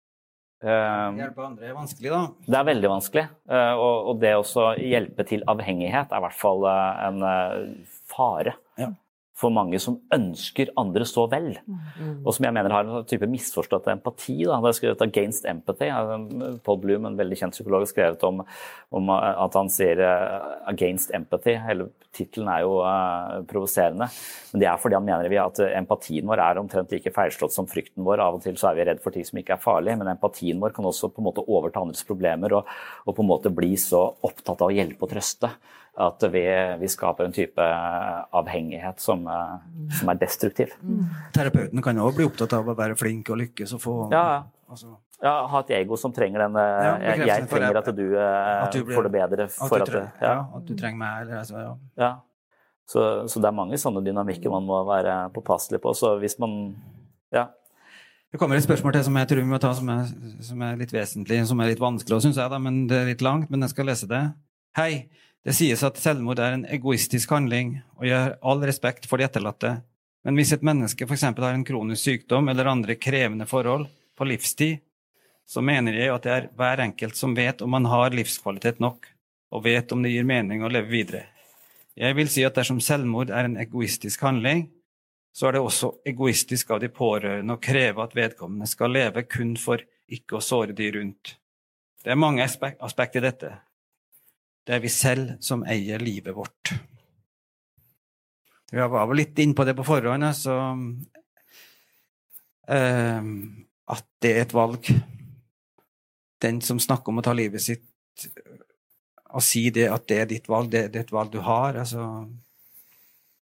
Um, hjelpe andre er vanskelig, da. Det er veldig vanskelig, uh, og, og det også hjelpe til avhengighet er i hvert fall uh, en uh, fare. Ja. For mange som ønsker andre så vel. Mm. Og som jeg mener har en type misforstått empati. Da. Det er skrevet Against Empathy. Paul Bloom, en veldig kjent psykolog, har skrevet om, om at han sier uh, Against Empathy. Hele titelen er jo uh, provoserende. Men det er fordi han mener vi at empatien vår er omtrent like feilslått som frykten vår. Av og til så er vi redd for ting som ikke er farlig, men empatien vår kan også på en måte overta andres problemer og, og på en måte bli så opptatt av å hjelpe og trøste at vi, vi skaper en type avhengighet som, som er destruktiv. Mm. Terapeuten kan også bli opptatt av å være flink og lykkes og få... Ja, altså. Ja, ha et ego som trenger den... Ja, jeg, jeg trenger at du, at du blir, får det bedre for at, at, du, ja. Ja, at du trenger meg, eller altså, ja. Ja. Så, så det er mange sånne dynamikker man må være påpasselig på, så hvis man... Ja. Det kommer et spørsmål til som jeg tror vi må ta, som er, som er litt vesentlig, som er litt vanskelig, synes jeg da, men det er litt langt, men jeg skal lese det. Hei! Det sies at selvmord er en egoistisk handling, og jeg har all respekt for de etterlatte. Men hvis et menneske for eksempel har en kronisk sykdom eller andre krevende forhold på livstid, så mener jeg at det er hver enkelt som vet om man har livskvalitet nok, og vet om det gir mening å leve videre. Jeg vil si at dersom selvmord er en egoistisk handling, så er det også egoistisk av de pårørende å kreve at vedkommende skal leve kun for ikke å såre de rundt. Det er mange aspekter i dette. Det er vi selv som eier livet vårt. Vi var litt inn på det på forhånd, så uh, at det er et valg. Den som snakker om å ta livet sitt, og si det at det er ditt valg, det, det er et valg du har, altså...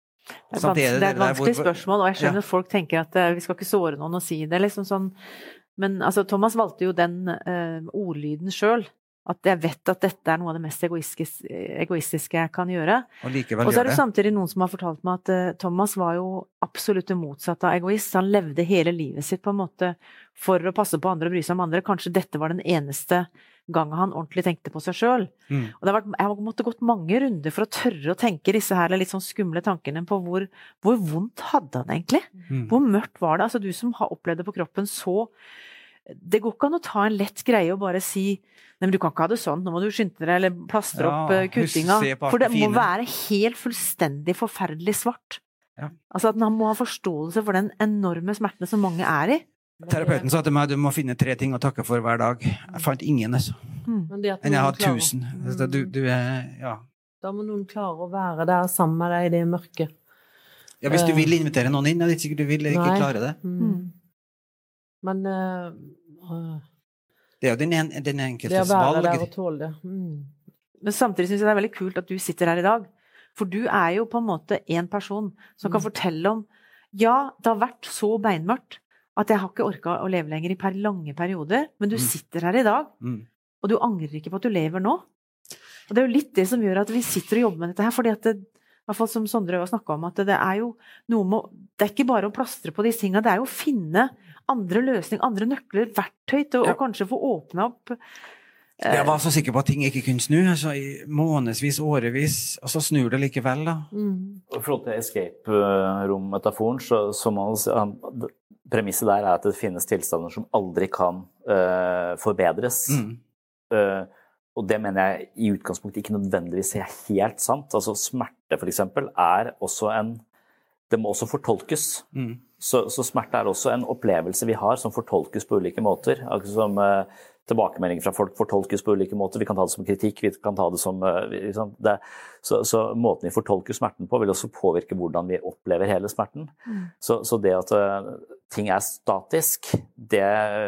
Det er, vans det er et vanskelig spørsmål, og jeg skjønner ja. At folk tenker at uh, vi skal ikke såre noen og si det, liksom sånn... men altså, Thomas valgte jo den uh, ordlyden selv, at jeg vet at dette er noe av det mest egoistiske, egoistiske jeg kan gjøre. Og likevel og så er det gjør det. samtidig noen som har fortalt meg at uh, Thomas var jo absolutt det motsatte av egoist. Han levde hele livet sitt på en måte for å passe på andre og bry seg om andre. Kanskje dette var den eneste gangen han ordentlig tenkte på seg selv. Mm. Og det har vært, jeg har måttet gått mange runder for å tørre å tenke disse her litt sånn skumle tankene på hvor, hvor vondt hadde han egentlig? Mm. Hvor mørkt var det? Altså du som har opplevd det på kroppen så... Det går ikke an å ta en lett greie og bare si nei, men du kan ikke ha det sånn, nå må du skynde deg eller plastre ja, opp uh, kuttinga. For det må fine. Være helt fullstendig forferdelig svart. Ja. Altså at man må ha forståelse for den enorme smertene som mange er i. Terapeuten sa til meg du må finne tre ting å takke for hver dag. Jeg fant ingen, altså. Mm. Men jeg har tusen. Mm. Du, du er, ja. Da må noen klare å være der sammen med deg i det mørke. Ja, hvis du vil invitere noen inn, er det ikke sikkert du vil ikke klare det. Mm. Men uh, uh, det er jo den, en, den enkeltes valg. Det å være der og tåle det. Mm. Men samtidig synes jeg det er veldig kult at du sitter her i dag. For du er jo på en måte en person som kan mm. fortelle om ja, det har vært så beinmørkt at jeg har ikke orket å leve lenger i per lange perioder, men du mm. sitter her i dag, mm. og du angrer ikke på at du lever nå. Og det er jo litt det som gjør at vi sitter og jobber med dette her, fordi at det, i hvert fall som Sondre har snakket om, at det er jo noe med, det er ikke bare å plastre på disse tingene, det er jo å finne andre løsninger, andre nøkler, verktøy til å ja. Kanskje få åpne opp. Jeg var så sikker på at ting ikke kunne snu, altså i månedsvis, årevis, og så snur det likevel da. Mm. I forhold til escape-rom-metaforen, så, så må man, premisset der er at det finnes tilstander som aldri kan uh, forbedres. Mm. Uh, og det mener jeg i utgangspunktet ikke nødvendigvis er helt sant. Altså smerte for eksempel er også en, det må også fortolkes. Mm. Så, så smerte er også en opplevelse vi har som fortolkes på ulike måter. Akkurat som uh, tilbakemeldinger fra folk fortolkes på ulike måter. Vi kan ta det som kritikk, vi kan ta det som... Liksom, det, så, så måten vi fortolker smerten på vil også påvirke hvordan vi opplever hele smerten. Mm. Så, så det at uh, ting er statisk, det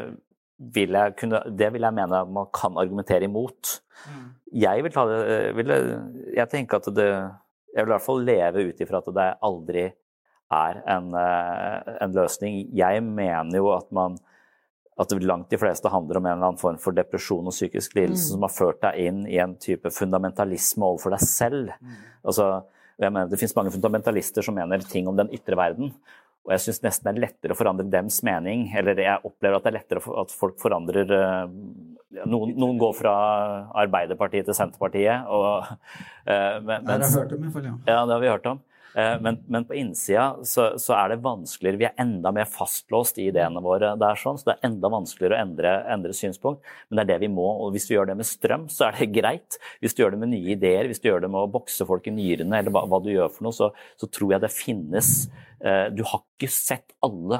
vil, jeg kunne, det vil jeg mene at man kan argumentere imot. Mm. Jeg vil ta det... Vil, jeg tenker at det... Jeg vil i hvert fall leve ut ifra at det aldri er en, uh, en løsning. Jeg mener jo at man... at det langt de fleste handler om en eller annen form for depresjon og psykisk lidelse mm. som har ført deg inn i en type fundamentalisme overfor deg selv. Mm. Altså, jeg mener, det finnes mange fundamentalister som mener ting om den ytre verden, og jeg synes nesten det er lettere å forandre dems mening, eller jeg opplever at det er lettere at folk forandrer, uh, noen, noen går fra Arbeiderpartiet til Senterpartiet, og, uh, men, det har jeg hørt om i hvert fall, ja. Ja, det har vi hørt om. Men, men på innsida så, så er det vanskeligere, vi er enda mer fastlåst i ideene våre der sånn, så det er enda vanskeligere å endre, endre synspunkt, men det er det vi må, og hvis du gjør det med strøm, så er det greit. Hvis du gjør det med nye ideer, hvis du gjør det med å bokse folk i nyrene, eller hva, hva du gjør for noe, så, så tror jeg det finnes, uh, du har ikke sett alle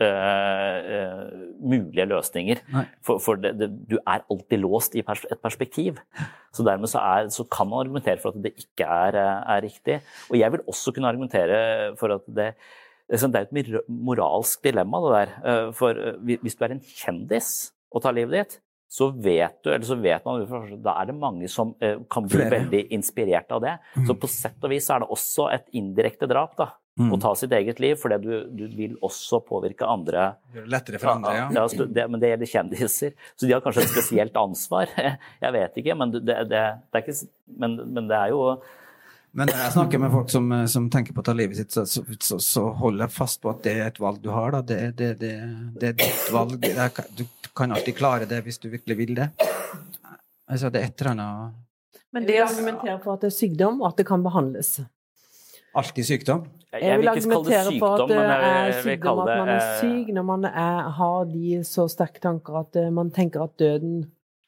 Uh, uh, mulige løsninger. For, for det, det, du er alltid låst i pers et perspektiv. Så dermed så, er, så kan man argumentere for at det ikke er, er riktig. Og jeg vil også kunne argumentere for at det, det er et moralsk dilemma det der. Uh, for uh, hvis du er en kjendis og tar livet ditt, så vet du, eller så vet man, da er det mange som uh, kan bli Flere. veldig inspirert av det. Mm. Så på sett og vis er det også et indirekte drap da. Mm. Å ta sitt eget liv, for du, du vil også påvirke andre. Lettere for andre, ja. ja det, men det gjelder kjendiser. Så de har kanskje et spesielt ansvar. Jeg vet ikke, men det, det, det, er, ikke, men, men det er jo... Men når jeg snakker med folk som, som tenker på å ta livet sitt, så, så, så holder jeg fast på at det er et valg du har. Da. Det, det, det, det er ditt valg. Du kan alltid klare det hvis du virkelig vil det. Altså, det er et eller annet... Men det argumenterer for at det er sykdom, og at det kan behandles. Alltid sykdom? Jeg vil argumentere på at det er sykdom, at man er syk når man er, har de så sterke tanker at man tenker at døden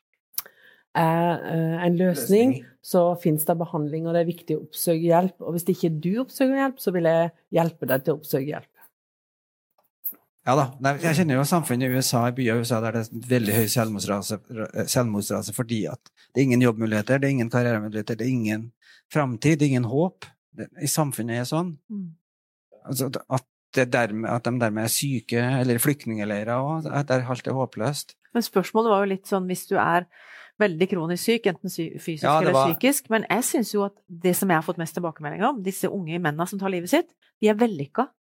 er en løsning, løsning. Så finnes det behandling, og det er viktig å oppsøke hjelp. Og hvis ikke du oppsøker hjelp, så vil jeg hjelpe deg til å oppsøke hjelp. Ja da, jeg kjenner jo samfunnet i U S A, i byer i U S A, der det er veldig høy selvmordsrase, selvmordsrase fordi at det er ingen jobbmuligheter, det er ingen karrieremuligheter, det er ingen fremtid, det er ingen håp. I samfunnet er sånn. Mm. Altså, at, det dermed, at de dermed er syke, eller flyktningeleirer, og at det er alt er håpløst. Men spørsmålet var jo litt sånn, hvis du er veldig kronisk syk, enten fysisk ja, eller var... psykisk, men jeg synes jo at det som jeg har fått mest tilbakemelding om, disse unge mennene som tar livet sitt, de er vellykka.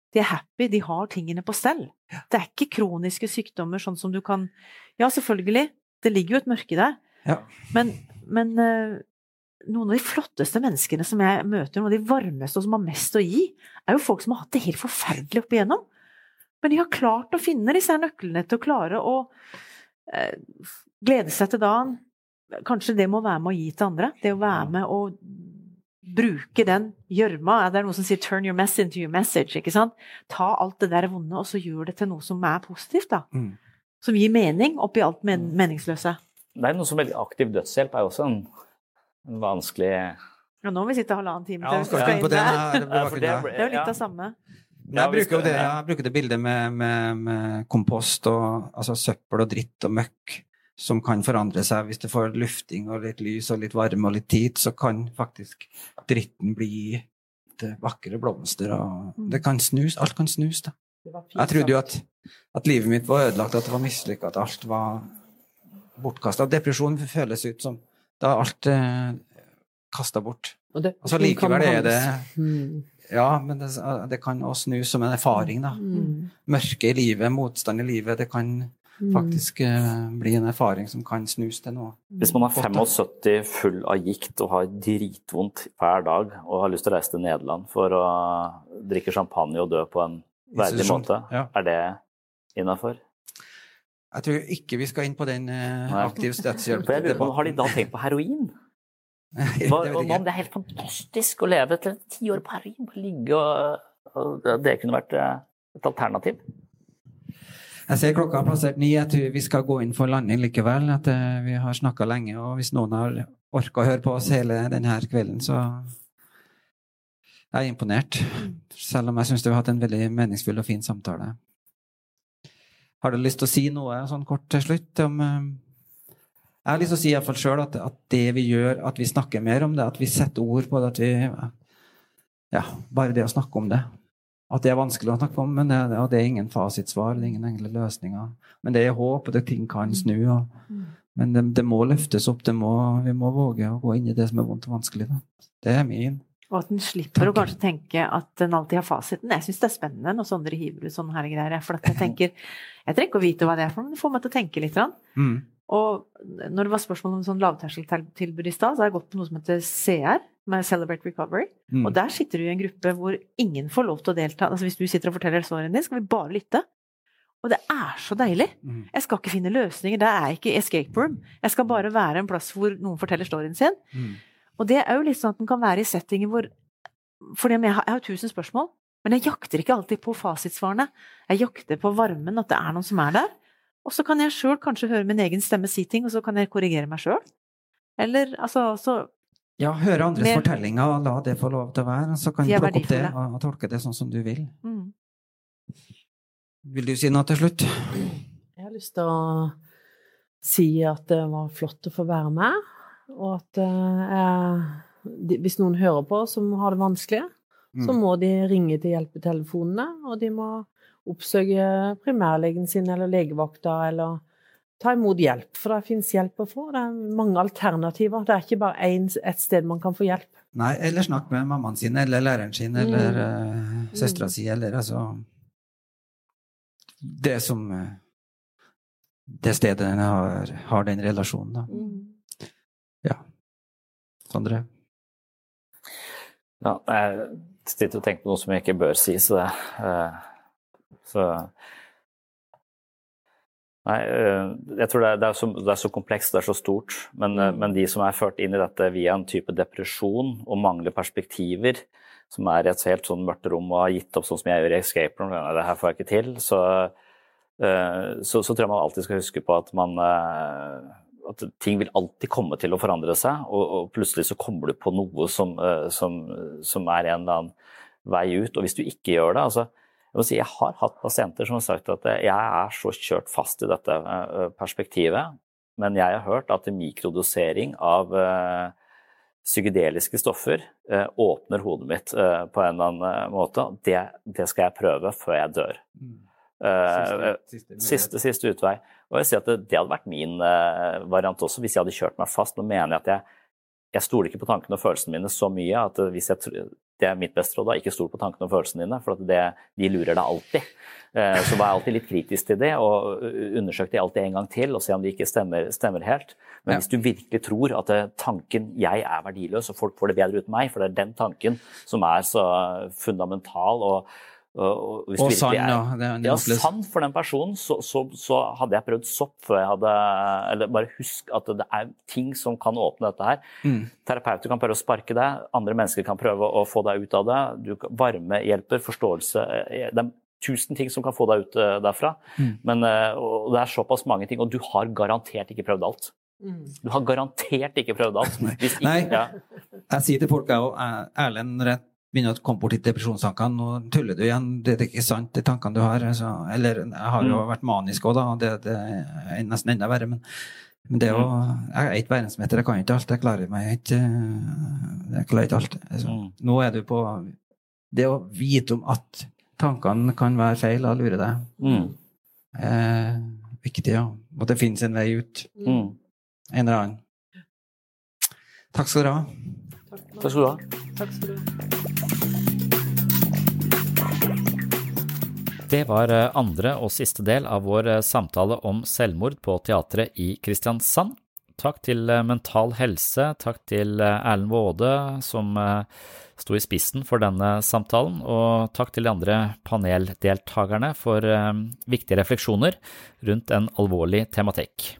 de er happy, de har tingene på stell. Det er ikke kroniske sykdommer sånn som du kan... Ja, selvfølgelig, det ligger jo et mørke der. Ja. Men, men uh, noen av de flotteste menneskene som jeg møter, noen av de varmeste og som har mest å gi, er jo folk som har hatt det helt forferdelig opp igjennom. Men de har klart å finne disse nøklene til å klare å uh, glede seg til dagen. Kanskje det må være med å gi til andre. Det å være med å bruke den gjørma. Det er noe som sier turn your mess into your message, ikke sant? Ta alt det der vonde, og så gjør det til noe som er positivt, da. Mm. Som gir mening oppi alt men meningsløse. Det er noe som veldig aktiv dødshjelp er også en, en vanskelig... Ja, nå må vi sitte halvannen time til. Ja, skal vi på det, det, det, det, det er jo litt av samme. Ja, jeg, bruker det, jeg bruker det bildet med, med, med kompost, og, altså søppel og dritt og møkk, som kan forandre seg. Hvis det får lufting og litt lys og litt varme og litt tid, så kan faktisk dritten bli til vakre blomster. Og det kan snus, alt kan snus da. Jeg trodde jo at, at livet mitt var ødelagt, at det var mislykket, at alt var bortkastet. Depresjon føles ut som da alt eh, kastet bort. Og det, altså likevel er det... Ja, men det, det kan også snus som en erfaring da. Mm. Mørke i livet, motstand i livet, det kan... faktisk uh, bli en erfaring som kan snus til noe. Hvis man er syttifem full av gikt og har dritvondt hver dag og har lyst til å reise til Nederland for å drikke champagne og dø på en verdig måte, ja. Er det innenfor? Jeg tror ikke vi skal inn på den uh, aktiv dødshjelp. Har de da tenkt på heroin? Hva, det, det er helt fantastisk å leve til ti år på heroin, på ligge og, og det kunne vært uh, et alternativ. Jeg ser klokka har plassert ni, jeg tror vi skal gå inn for landing likevel, at uh, vi har snakket lenge, og hvis noen har orket å høre på oss hele denne kvelden, så er jeg imponert, selv om jeg synes det har hatt en veldig meningsfull og fin samtale. Har du lyst til å si noe sånn kort til slutt? Om, uh, jeg har lyst til å si i hvert fall selv at, at det vi gjør, at vi snakker mer om det, at vi setter ord på det, at vi, ja, bare det å snakke om det. At det er vanskelig å snakke om, men det, og det er ingen fasitsvar, det er ingen enkle løsninger. Men det er håp, og det ting kan snu. Og, men det, det må løftes opp, det må, vi må våge å gå inn i det som er vondt og vanskelig. Da. Det er min. Og at den slipper tanke. Å kanskje tenke at den alltid har fasiten. Jeg synes det er spennende når Sondre hiver ut sånne her greier. For at jeg tenker, jeg trenger ikke å vite hva det er for, men det får meg til å tenke litt. Mm. Og når det var spørsmål om sånn lavterskeltilbud i sted, så har jeg gått på noe som heter C R, med Celebrate Recovery. Mm. Og der sitter du i en gruppe hvor ingen får lov til å delta. Altså hvis du sitter og forteller storyen din, skal vi bare lytte. Og det er så deilig. Mm. Jeg skal ikke finne løsninger. Det er ikke escape room. Jeg skal bare være en plass hvor noen forteller storyen sin. Mm. Og det er jo litt sånn at den kan være i settinger hvor, for jeg har, jeg har tusen spørsmål, men jeg jakter ikke alltid på fasitsvarene. Jeg jakter på varmen, at det er noen som er der. Og så kan jeg selv kanskje høre min egen stemme si ting, og så kan jeg korrigere meg selv. Eller, altså, så... Ja, høre andres mer... fortellinger og la det få lov til å være, så kan du plukke opp det og, og tolke det sånn som du vil. Mm. Vil du si noe til slutt? Jeg har lyst til å si at det var flott å få være med, og at eh, de, hvis noen hører på som har det vanskelig, mm. så må de ringe til hjelpetelefonene, og de må oppsøke primærlegen sin eller legevakta, eller ta imot hjelp, for det finnes hjelp å få. Det er mange alternativer. Det er ikke bare en, et sted man kan få hjelp. Nei, eller snakk med mammaen sin, eller læreren sin, mm. eller uh, søstera si, eller altså det som uh, det stedet den har, har den relasjonen, da. Mm. Ja. Sondre? Ja, jeg sitter og tenker på noe som jeg ikke bør si, så det uh, så Nei, jeg tror det er, det, er så, det er så komplekst, det er så stort, men, mm. men de som er ført inn i dette via en type depresjon og mangler perspektiver, som er i et helt sånn mørkt rom og har gitt opp sånn som jeg gjør i Escape Room, det her får jeg ikke til, så, så, så tror jeg man alltid skal huske på at, man, at ting vil alltid komme til å forandre seg, og, og plutselig så kommer du på noe som, som, som er en eller annen vei ut, og hvis du ikke gjør det, altså Jeg må si, jeg har hatt pasienter som har sagt at jeg er så kjørt fast i dette perspektivet, men jeg har hørt at mikrodosering av psykedeliske stoffer åpner hodet mitt på en eller annen måte. Det, det skal jeg prøve før jeg dør. Siste, siste, siste, siste utvei. Og jeg sier at det, det hadde vært min variant også, hvis jeg hadde kjørt meg fast. Nå mener jeg at jeg, jeg stoler ikke på tankene og følelsene mine så mye, at hvis jeg det er mitt beste råd da, ikke stol på tankene og følelsene dine, for at det, de lurer deg alltid. Så vær alltid litt kritisk til det, og undersøk det alltid en gang til, og se om det ikke stemmer, stemmer helt. Men ja. Hvis du virkelig tror at tanken 'jeg er verdiløs', og folk får det bedre uten meg, for det er den tanken som er så fundamental, og Og, hvis og sann, er, ja. Det er ja, sann for den personen, så, så, så hadde jeg prøvd sopp før jeg hadde, eller bare husk at det er ting som kan åpne dette her. Mm. Terapeuter kan prøve å sparke deg, andre mennesker kan prøve å få deg ut av det, du, varme hjelper, forståelse, det er tusen ting som kan få deg ut derfra, mm. men og det er såpass mange ting, og du har garantert ikke prøvd alt. Mm. Du har garantert ikke prøvd alt. Hvis ikke, Nei, ja. jeg sier til folk, jeg og Erlend rett, begynner å komme bort til depresjonstankene, og tuller du igjen, det er ikke sant, de tankene du har. Altså, eller, jeg har jo vært manisk også da, og det, det er nesten enda verre, men, men det å, jeg er ikke verdensmeter, jeg kan ikke alt, jeg klarer meg ikke, jeg klarer ikke alt. Altså, nå er du på, det å vite om at tankene kan være feil og lure deg, mm. er viktig, ja. Og det finnes en vei ut. Mm. En eller annen. Takk skal dere ha. Takk skal du ha. Takk skal du ha. Det var andre og siste del av vår samtale om selvmord på teatret i Kristiansand. Takk til Mental Helse, takk til Erlend Waade som sto i spissen for denne samtalen, og takk til de andre paneldeltagerne for viktige refleksjoner rundt en alvorlig tematikk.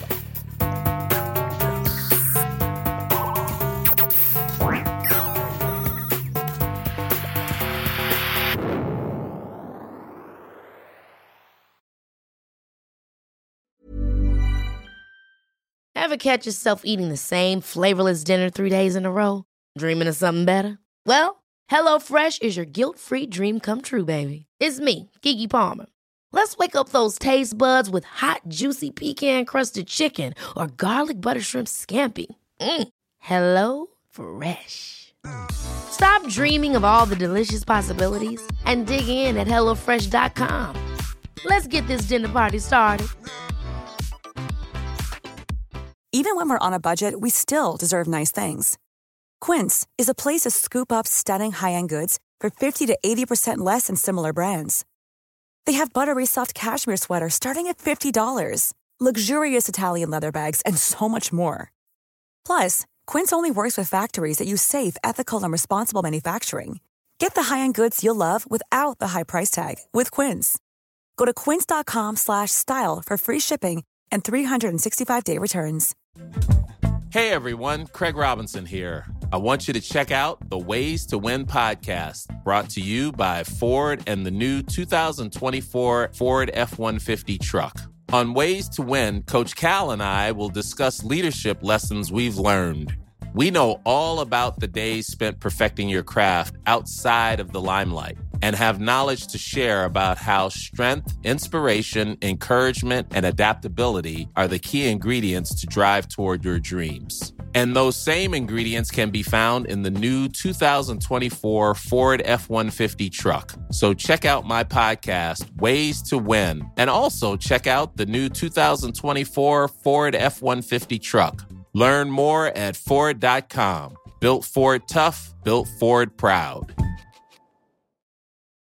Ever catch yourself eating the same flavorless dinner three days in a row? Dreaming of something better? Well, HelloFresh is your guilt-free dream come true, baby. It's me, Keke Palmer. Let's wake up those taste buds with hot, juicy pecan-crusted chicken or garlic butter shrimp scampi. Mm. Hello Fresh. Stop dreaming of all the delicious possibilities and dig in at hello fresh dot com. Let's get this dinner party started. Even when we're on a budget, we still deserve nice things. Quince is a place to scoop up stunning high-end goods for fifty to eighty percent less than similar brands. They have buttery soft cashmere sweaters starting at fifty dollars, luxurious Italian leather bags, and so much more. Plus, Quince only works with factories that use safe, ethical, and responsible manufacturing. Get the high-end goods you'll love without the high price tag with Quince. Go to quince dot com slash style for free shipping and three sixty-five day returns. Hey everyone, Craig Robinson here. I want you to check out the Ways to Win podcast, brought to you by Ford and the new two thousand twenty-four Ford F one fifty truck. On Ways to Win, Coach Cal and I will discuss leadership lessons we've learned. We know all about the days spent perfecting your craft outside of the limelight and have knowledge to share about how strength, inspiration, encouragement, and adaptability are the key ingredients to drive toward your dreams. And those same ingredients can be found in the new two thousand twenty-four Ford F one fifty truck. So check out my podcast, Ways to Win, and also check out the new two thousand twenty-four Ford F one fifty truck. Learn more at Ford dot com. Built Ford tough, built Ford proud.